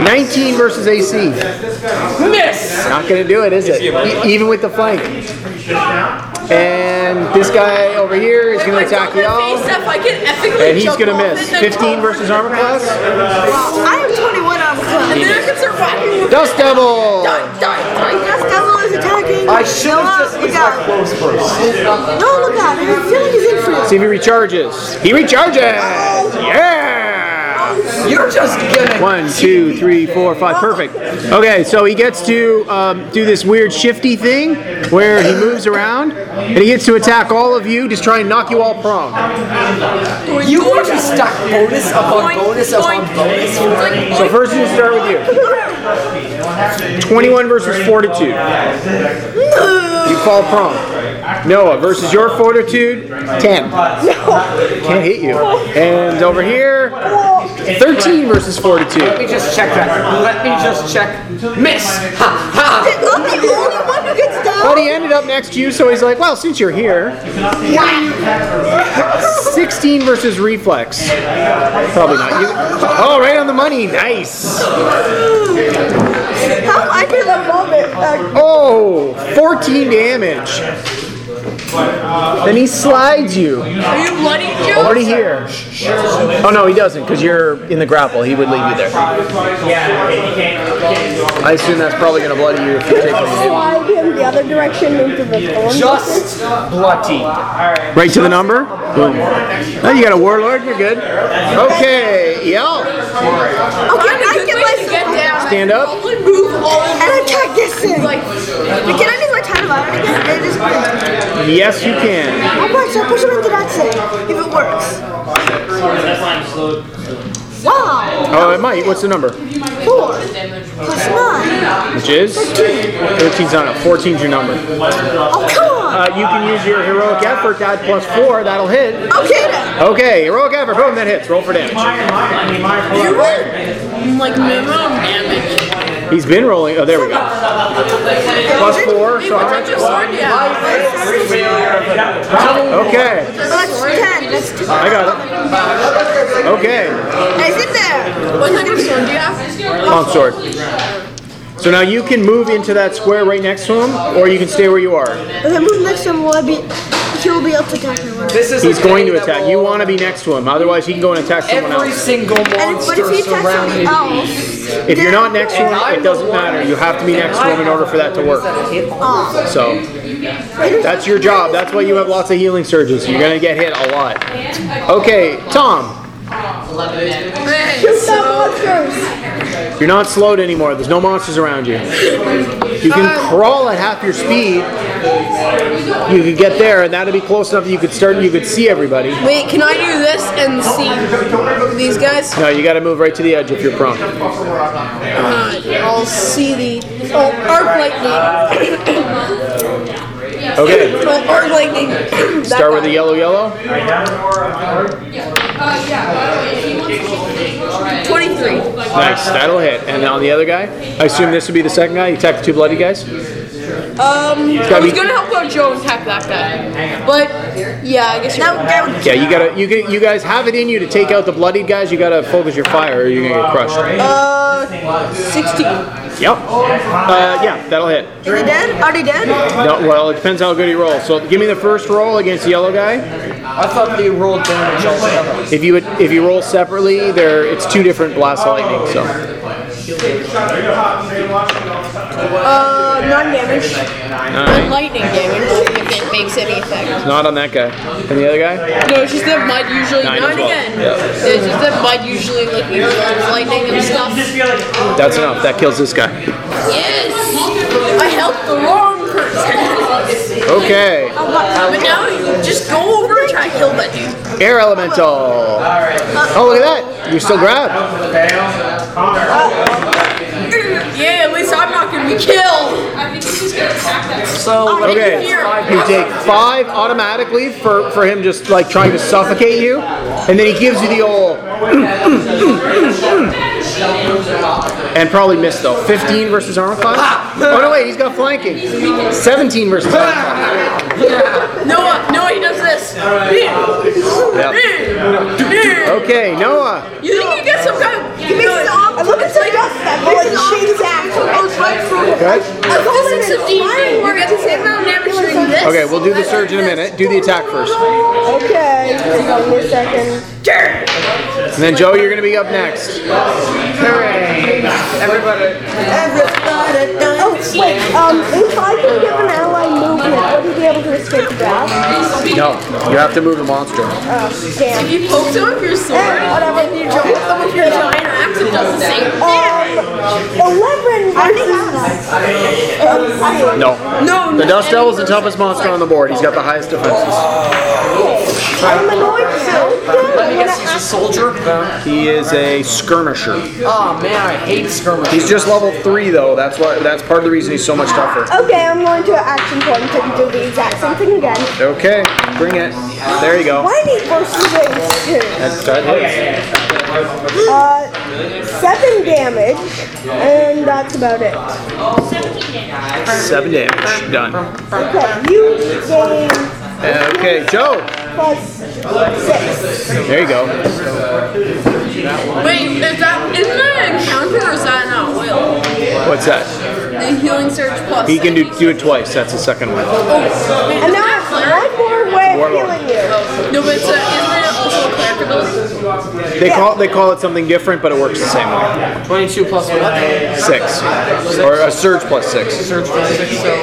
19 versus AC. Miss! Not going to do it, is it? Even with the flank. And this guy over here is going to attack y'all. And he's going to miss. 15 versus armor class. I have 21 armor class. And then I can start whacking with Dust Devil! Dust Devil is attacking. I should have just used my close burst. No, look out. I feel like he's in for See if he recharges. He recharges! Yeah! You're just gonna. 1, 2, 3, 4, 5. Perfect. Okay, so he gets to do this weird shifty thing where he moves around and he gets to attack all of you, just try and knock you all prone. You want to stack bonus upon bonus upon bonus? So first we start with you. 21 versus Fortitude. You fall prone. Noah versus your Fortitude, 10. Can't hit you. And over here, 13 versus Fortitude. Let me just check that. Let me just check. Miss! Ha ha! I'm the only one who gets down. But he ended up next to you, so he's like, well, since you're here. 16 versus Reflex. Probably not you. Oh, right on the money. Nice. How I can love it. Oh, 14 damage. Then he slides you. Are you bloody, Joe? Already here. Oh no, he doesn't, because you're in the grapple. He would leave you there. I assume that's probably going to bloody you if you take any damage. Slide him the other direction into the thorn. Just bloody. Right to the number? Boom. Oh, you got a Warlord? You're good. Okay, yell. Okay, I get Get myself. down. Stand up. Move all And attack this thing. like. Can I use my time of honor again? Yes, you can. Alright, so push him into that thing. If it works. Wow. Oh, it might. What's the number? 4 plus 9. Which is? 13's not up. 14's your number. Oh, come on. You can use your heroic effort to add +4. That'll hit. Okay then. Okay, heroic effort. Boom, that hits. Roll for damage. You roll like minimum damage. He's been rolling. Oh, there we go. +4. So how much? Okay. That's 10. That's 10. I got it. Okay. Is it there? What kind of sword do you have? Longsword. So now you can move into that square right next to him, or you can stay where you are. If I move next to him, will I be... He will be able to attack me. This is He's going to attack. You want to be next to him, otherwise he can go and attack someone every else. single And but monster if he attacks surrounding somebody me. else... If you're not next to him, it doesn't matter. You have to be next to him in order for that to work. So that's your job. That's why you have lots of healing surges. You're going to get hit a lot. Okay, Tom. Shoot that monsters! You're not slowed anymore. There's no monsters around you. You can crawl at half your speed. You could get there, and that'd be close enough that you could start. You could see everybody. Wait, can I do this and see these guys? No, you got to move right to the edge if you're prone. I'll see the arc lightning. Okay. Arc lightning. Start with the yellow. 23. Nice, that'll hit. And on the other guy, I assume this would be the second guy. You attack the two bloody guys. I was gonna help out Joe attack that guy, but yeah, I guess you're right. Yeah, you guys have it in you to take out the bloodied guys. You gotta focus your fire, or you're gonna get crushed. 16. Yep. Yeah, that'll hit. Is he dead? Are they dead? No, well, it depends how good he rolls. So give me the first roll against the yellow guy. I thought they rolled damage altogether. If you roll separately, it's two different blasts of lightning. So. Non-damage. Lightning damage, if it makes any effect. Not on that guy. And the other guy? No, it's just that mud usually, 9 not as well. again. Yeah. It's just that mud usually like absorbs lightning and stuff. That's enough. That kills this guy. Yes! I helped the wrong person. Okay. But now you just go over and try to kill that dude. Air elemental. Oh, look at that. You're still grabbed. Yeah, at least I'm not gonna be killed. So, Okay. You take 5 automatically for him just like trying to suffocate you, and then he gives you the old and probably missed though. 15 versus armor class. Oh no, wait, he's got flanking. 17 versus armor class. Noah, he does this. Okay, Noah. You think you get some kind of... He makes his arm. I look at some dust that like shades out. It goes right through him. Good. This is a demon. You get the same amount of damage doing this Okay, we'll do the surge in a minute. Do the attack first. Okay, give me a second. And then Joe, you're gonna be up next. Hooray! Everybody. Oh, wait, if I can give an ally movement, would he be able to escape the grab? No, you have to move the monster. Oh, damn. You poke them with your sword, Whatever. and you jump with them with your giant axe, it does the same. 11 versus... No. The Dust Devil's the toughest monster on the board. He's got the highest defenses. I'm annoyed now. Let me guess, he's a soldier? He is a skirmisher. Oh man, I hate skirmishers. He's just level 3 though. That's part of the reason he's so much tougher. Okay, I'm going to action point to do the exact same thing again. Okay, bring it. There you go. Why need versus range 2? That hits. 7 damage, and that's about it. 7 damage. Done. Okay, you gain Okay, Joe. plus 6. There you go. Wait, isn't that an encounter or is that not oil? What's that? The healing surge plus. He can do it twice. That's the second one. And now I have one more way of healing you. No, but isn't it also a cleric ability? They call it something different, but it works the same way. 22 plus what? 6, or a surge plus 6. Surge plus 6, so...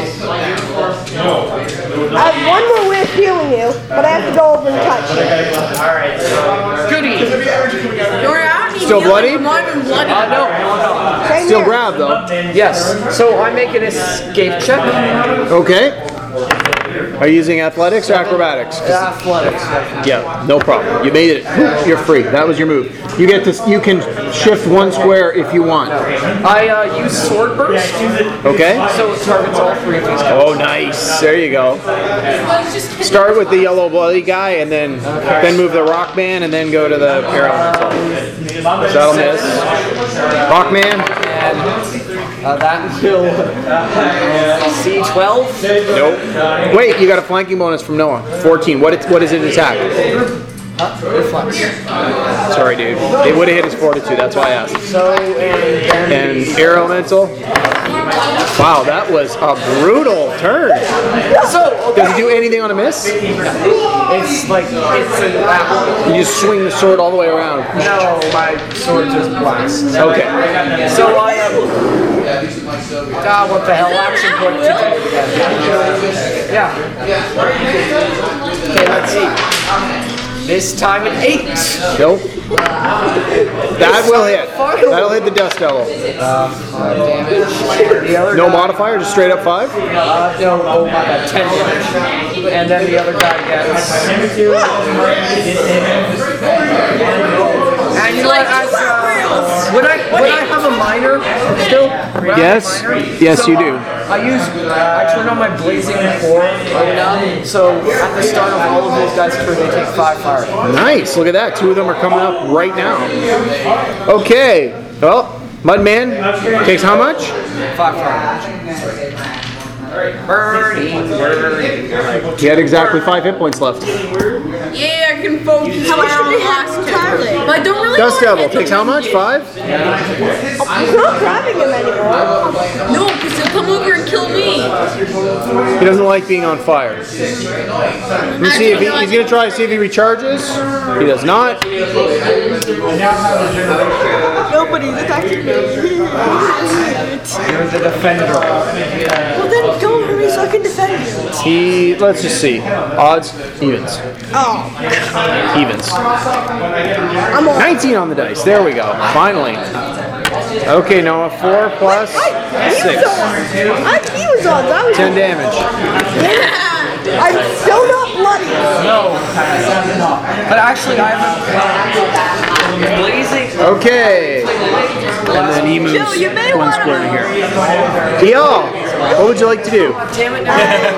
I have one more way of healing you, but I have to go over and touch you. Goody! You're out. Still bloody? I'm not even bloody. No. Same Still here. grab though. Yes. So I make an escape check. Okay. Are you using athletics or acrobatics? Athletics. Yeah, no problem. You made it. You're free. That was your move. You get to. You can shift 1 square if you want. I use sword burst. Okay. So it targets all 3 of these guys. Oh, nice. There you go. Start with the yellow bloody guy, and then move the rock man, and then go to the arrow. That'll miss. Rock man. That will C12. Nope. Wait, you got a flanking bonus from Noah. 14. What is it attack? Reflex. Sorry, dude. It would have hit his fortitude. That's why I asked. So, And air elemental. Wow, that was a brutal turn. Does he do anything on a miss? it's like, it's an apple. You just swing the sword all the way around. No, my sword just blasts. Okay. So I God, what the hell? Action point to do again. Yeah. Okay, let's see. This time an 8. Nope. That will hit. That'll hit the Dust Devil. 5 damage. The other No guy, modifier, just straight up 5? no, oh my god, 10 damage. And then the other guy gets 2. And you know what? Would I have a minor still? Yes. Yes, you do. I turn on my blazing core so at the start of all of those guys' turn they take 5 fire. Nice. Look at that. 2 of them are coming up right now. Okay. Well, Mudman takes how much? 5 fire. Burning. He had exactly 5 hit points left. Yeah, I can focus on the last turn. But I don't really Dust want to Devil hit takes how much? 5? I'm not grabbing him anymore. No, because he'll come over and kill me. He doesn't like being on fire. Let me see if he's going to try to see if he recharges. He does not. Nobody's attacking me. You're the defender. Well, then go over me so I can defend you. Let's just see. Odds, evens. Oh, Evens. I'm on. 19 on the dice. There we go. Finally. Okay, Noah. 4 plus 6. I was on. That was 10 damage. I'm still not bloody. No. But actually I have blazing. Okay. And then he moves Joe, you may 1 wanna square to move. here. Y'all, what would you like to do? Damn it.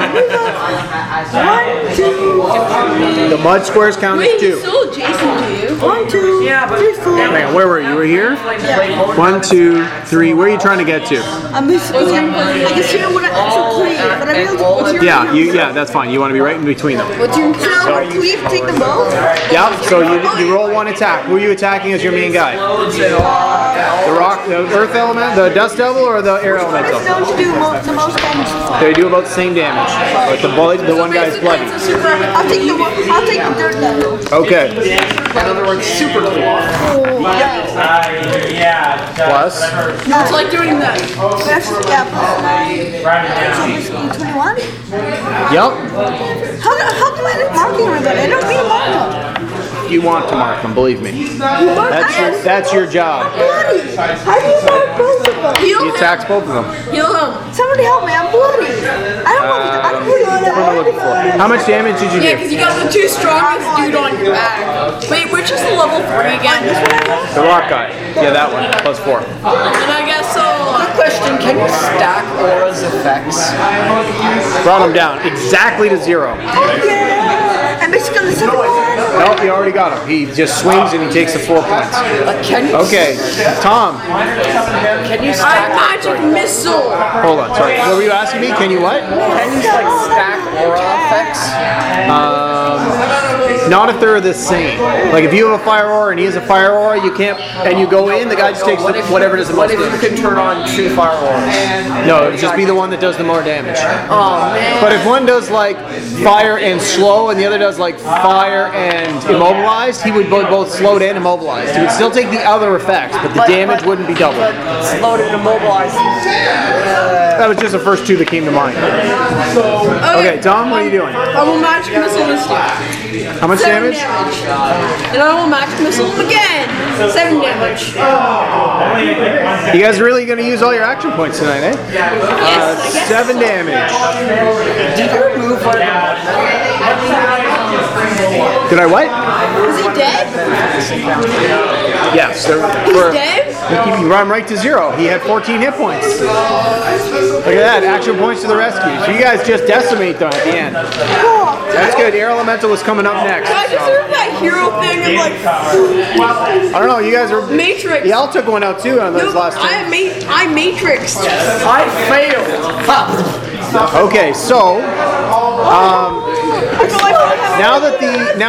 1, 2, The mud squares count as Wait, he's 2. still adjacent to you. 1, 2, Yeah, but 3, 4. Hang on, where were you? You were here? 1, 2, 3. Where are you trying to get to? I'm basically, I guess you know what I cleave, but I really Yeah, that's fine. You want to be right in between them. What's your encounter? cleave, take them both. Yeah, so you roll 1 attack. Who are you attacking as your main guy? The rock, the earth element, the dust devil, or the air elemental? It's known to do the most damage so far. They do about the same damage, but the one guy's bloody. I'll take the dirt devil. Okay. In other words, super cool. Plus. It's like doing that. That's, yeah, so basically 21. Yep. How do I end up marking everybody? I don't mean to mark them. You want to mark them, believe me. That's your job. Bloody. How do you mark both of them? Heal He him. attacks both of them. Heal him. Somebody help me, I'm bloody. I don't want to. I don't want to. What am I looking for? How much damage did you Yeah, do? because you got the two strongest dude on your back. Wait, which is the level 3 again? The rock guy. Yeah, that one. Plus 4. And I guess so. Question, can you stack Aura's effects? Brought him down exactly to 0. Yeah. And basically the second one. Nope, you already got him. He just swings and he takes the 4 points. Can you Okay, Tom. Can you I stack magic missile. Hold on, sorry. What were you asking me? Can you what? Can you like stack Aura effects? Not if they're the same. Like if you have a fire aura and he has a fire aura, you can't, and you go in, the guy just takes whatever does the What most if you damage. can turn on 2 fire auras? No, it would just be the one that does the more damage. Oh man. But if one does like fire and slow and the other does like fire and immobilized, he would both slowed and immobilized. He would still take the other effects, but the damage wouldn't be doubled. Slowed and immobilized. That was just the first 2 that came to mind. Okay, Tom, what are you doing? I will magic missile this time. How much 7 damage? And I will magic missile him again. 7 damage. You guys really going to use all your action points tonight, eh? Yes, I guess 7 damage. Did you remove one? Did I what? Is he dead? Yes. He's dead? You run right to 0. He had 14 hit points. Look at that. Action points to the rescue. So you guys just decimate them at the end. That's good. Air Elemental is coming up next. Can I deserve that hero thing of like I don't know. You guys are... Matrix? Y'all took one out too on those last two. I matrixed. I failed. Okay, so now that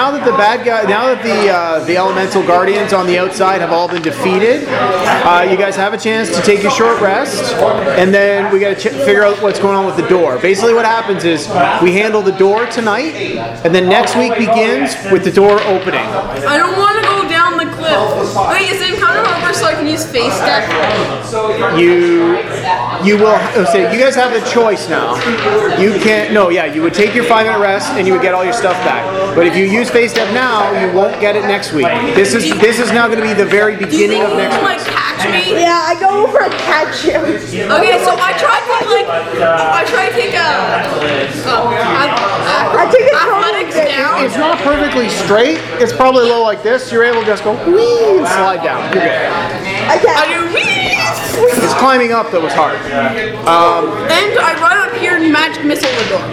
the elemental guardians on the outside have all been defeated, you guys have a chance to take a short rest, and then we got to figure out what's going on with the door. Basically, what happens is we handle the door tonight, and then next week begins with the door opening. I don't want to go down the cliff. Wait, is it encounter over so I can use face step? You will say you guys have the choice now. You can't. No, yeah, you would take your 5-minute rest and you would get all your stuff back. But if you use face step now, you won't get it next week. This is now going to be the very Do you beginning think of you next can week. like catch me? Yeah, I go over and catch him. Okay, so I try to take I take a athletics turn. down. It's not perfectly straight. It's probably a little like this. You're able to just go whee and slide down. You're good. I I can't. do whee! It's climbing up that was hard. And I run up here and magic missile the door.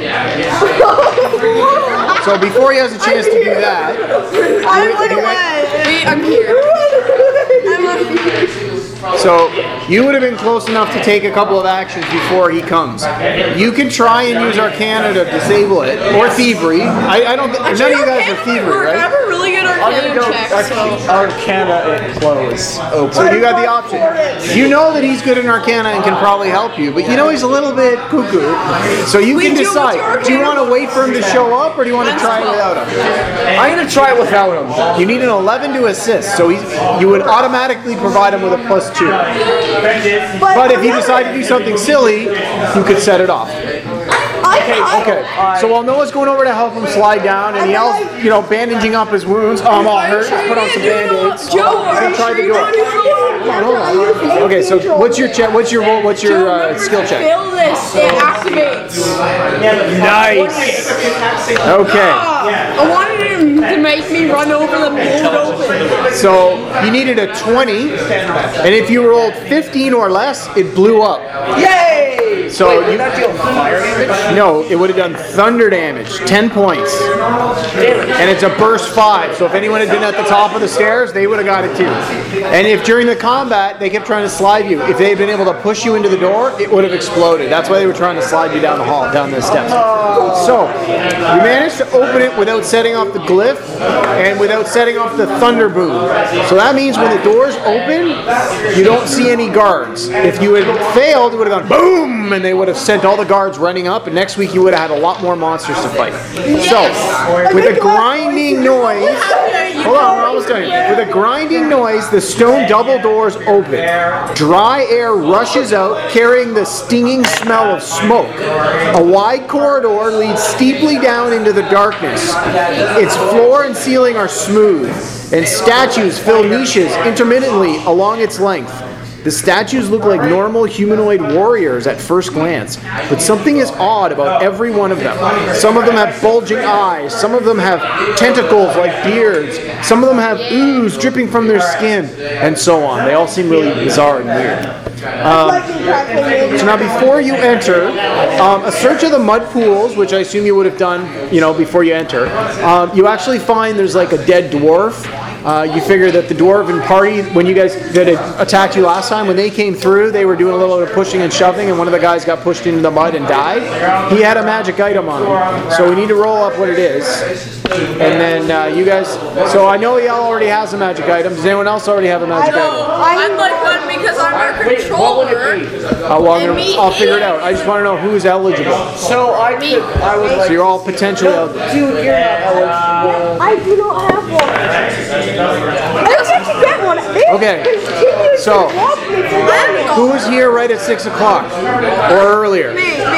So before he has a chance to do that, I went away. Wait, I'm here. so you would have been close enough to take a couple of actions before he comes. You can try and use Arcana to disable it, or Thievery. I don't. None of you guys are Thievery, I have right? a really good Arcana check, so. Arcana and close. Open. So you got the option. You know that he's good in Arcana and can probably help you, but you know he's a little bit cuckoo. So you can Wait, Joe, what's your decide. Do you want to wait for him to show up, or do you want to try it without him? I'm gonna try it without him. You need an 11 to assist, so you would automatically provide him with a +2. But if you decide to do something silly, you could set it off. Okay. So while Noah's going over to help him slide down, and yells, bandaging up his wounds. I'm all hurt. Put on some band-aids. Joe, are you Try the sure door. you're doing it? Okay, so what's your check? What's your skill check? Fail this, it activates. Nice. Okay. I wanted him to make me run over the board open. So you needed a 20, and if you rolled 15 or less, it blew up. Yay! So Wait, you that deal fire damage? damage? No, it would have done thunder damage, 10 points. And it's a burst 5, so if anyone had been at the top of the stairs, they would have got it too. And if during the combat they kept trying to slide you, if they had been able to push you into the door, it would have exploded. That's why they were trying to slide you down the hall, down the steps. So, you managed to open it without setting off the glyph and without setting off the thunder boom. So that means when the doors open, you don't see any guards. If you had failed, it would have gone boom, and they would have sent all the guards running up, and next week you would have had a lot more monsters to fight. So, with a grinding noise, hold on, we're almost done. With a grinding noise, the stone double doors open. Dry air rushes out, carrying the stinging smell of smoke. A wide corridor leads steeply down into the darkness. Its floor and ceiling are smooth, and statues fill niches intermittently along its length. The statues look like normal humanoid warriors at first glance, but something is odd about every one of them. Some of them have bulging eyes, some of them have tentacles like beards, some of them have ooze dripping from their skin, and so on. They all seem really bizarre and weird. So now before you enter, a search of the mud pools, which I assume you would have done, before you enter, you actually find there's like a dead dwarf. You figure that the dwarven party, when you guys that had attacked you last time, when they came through, they were doing a little bit of pushing and shoving, and one of the guys got pushed into the mud and died. He had a magic item on him, so we need to roll up what it is. And then you guys, so I know y'all already has a magic item. Does anyone else already have a magic item? I'd like one because I'm our controller. I'll figure it out. I just want to know who's eligible. So I was like, So you're all potentially eligible. dude, you're not eligible. I do not have one. Why can't you get one? They Okay, continue to so, walk me to get one. Who was here right at 6 o'clock or earlier?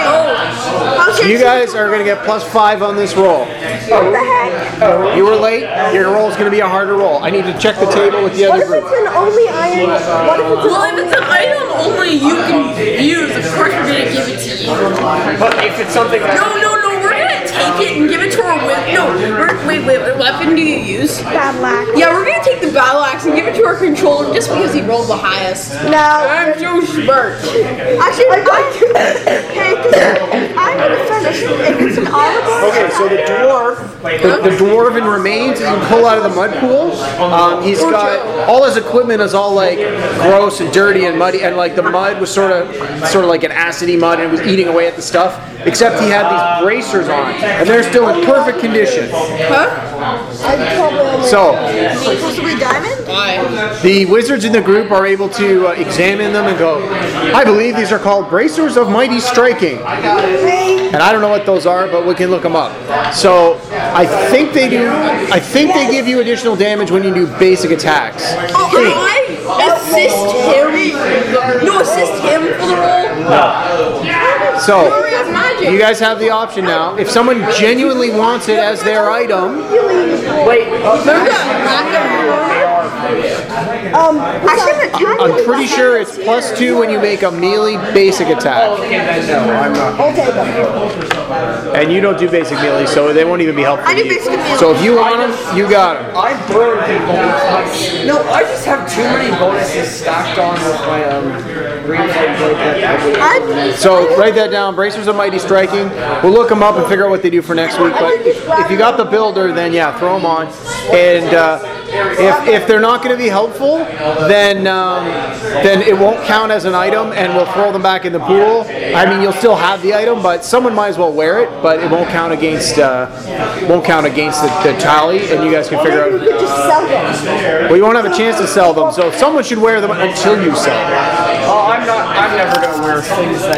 You guys are going to get +5 on this roll. What the heck? You were late. Your roll is going to be a harder roll. I need to check the table with the What other if group. it's an only iron? What if it's an Well, if it's an item only you can use, of course we're gonna give it to you. But if it's something that... No, we're gonna take it and give it to our weapon. No, wait, what weapon do you use? battle axe? Yeah, we're gonna take the battle axe and give it to our controller just because he rolled the highest. No. I'm so smart. Actually, I'm gonna finish. If it's an olive Okay, so the dwarf, the dwarven remains that you pull out of the mud pool, he's got all his equipment is all like gross and dirty and muddy, and like the mud was sort of like an acidy mud and it was eating away at the stuff. Except he had these bracers on, and they're still in perfect condition. So, supposed to be diamond? the wizards in the group are able to examine them and go, I believe these are called bracers of mighty striking. And I don't know what those are, but we can look them up. So, I think they give you additional damage when you do basic attacks. Oh, can I assist him? No, assist him for the roll? So, you guys have the option now. If someone genuinely wants it as their item, I'm pretty sure it's +2 when you make a melee basic attack. I'll take them. And you don't do basic melee, so they won't even be helpful. I do basic melee. So if you want them, you got them. I burned people. No, I just have too many bonuses stacked on with my green flame blade. So write that down. Bracers of Mighty Striking. We'll look them up and figure out what they do for next week. But if you got the builder, then yeah, throw them on. And if they're not going to be helpful, then it won't count as an item, and we'll throw them back in the pool. I mean, you'll still have the item, but someone might as well wear it. But it won't count against the tally, and you guys can figure You out. could just sell them. Well, you won't have a chance to sell them, so someone should wear them until you sell them. I'm never gonna wear things that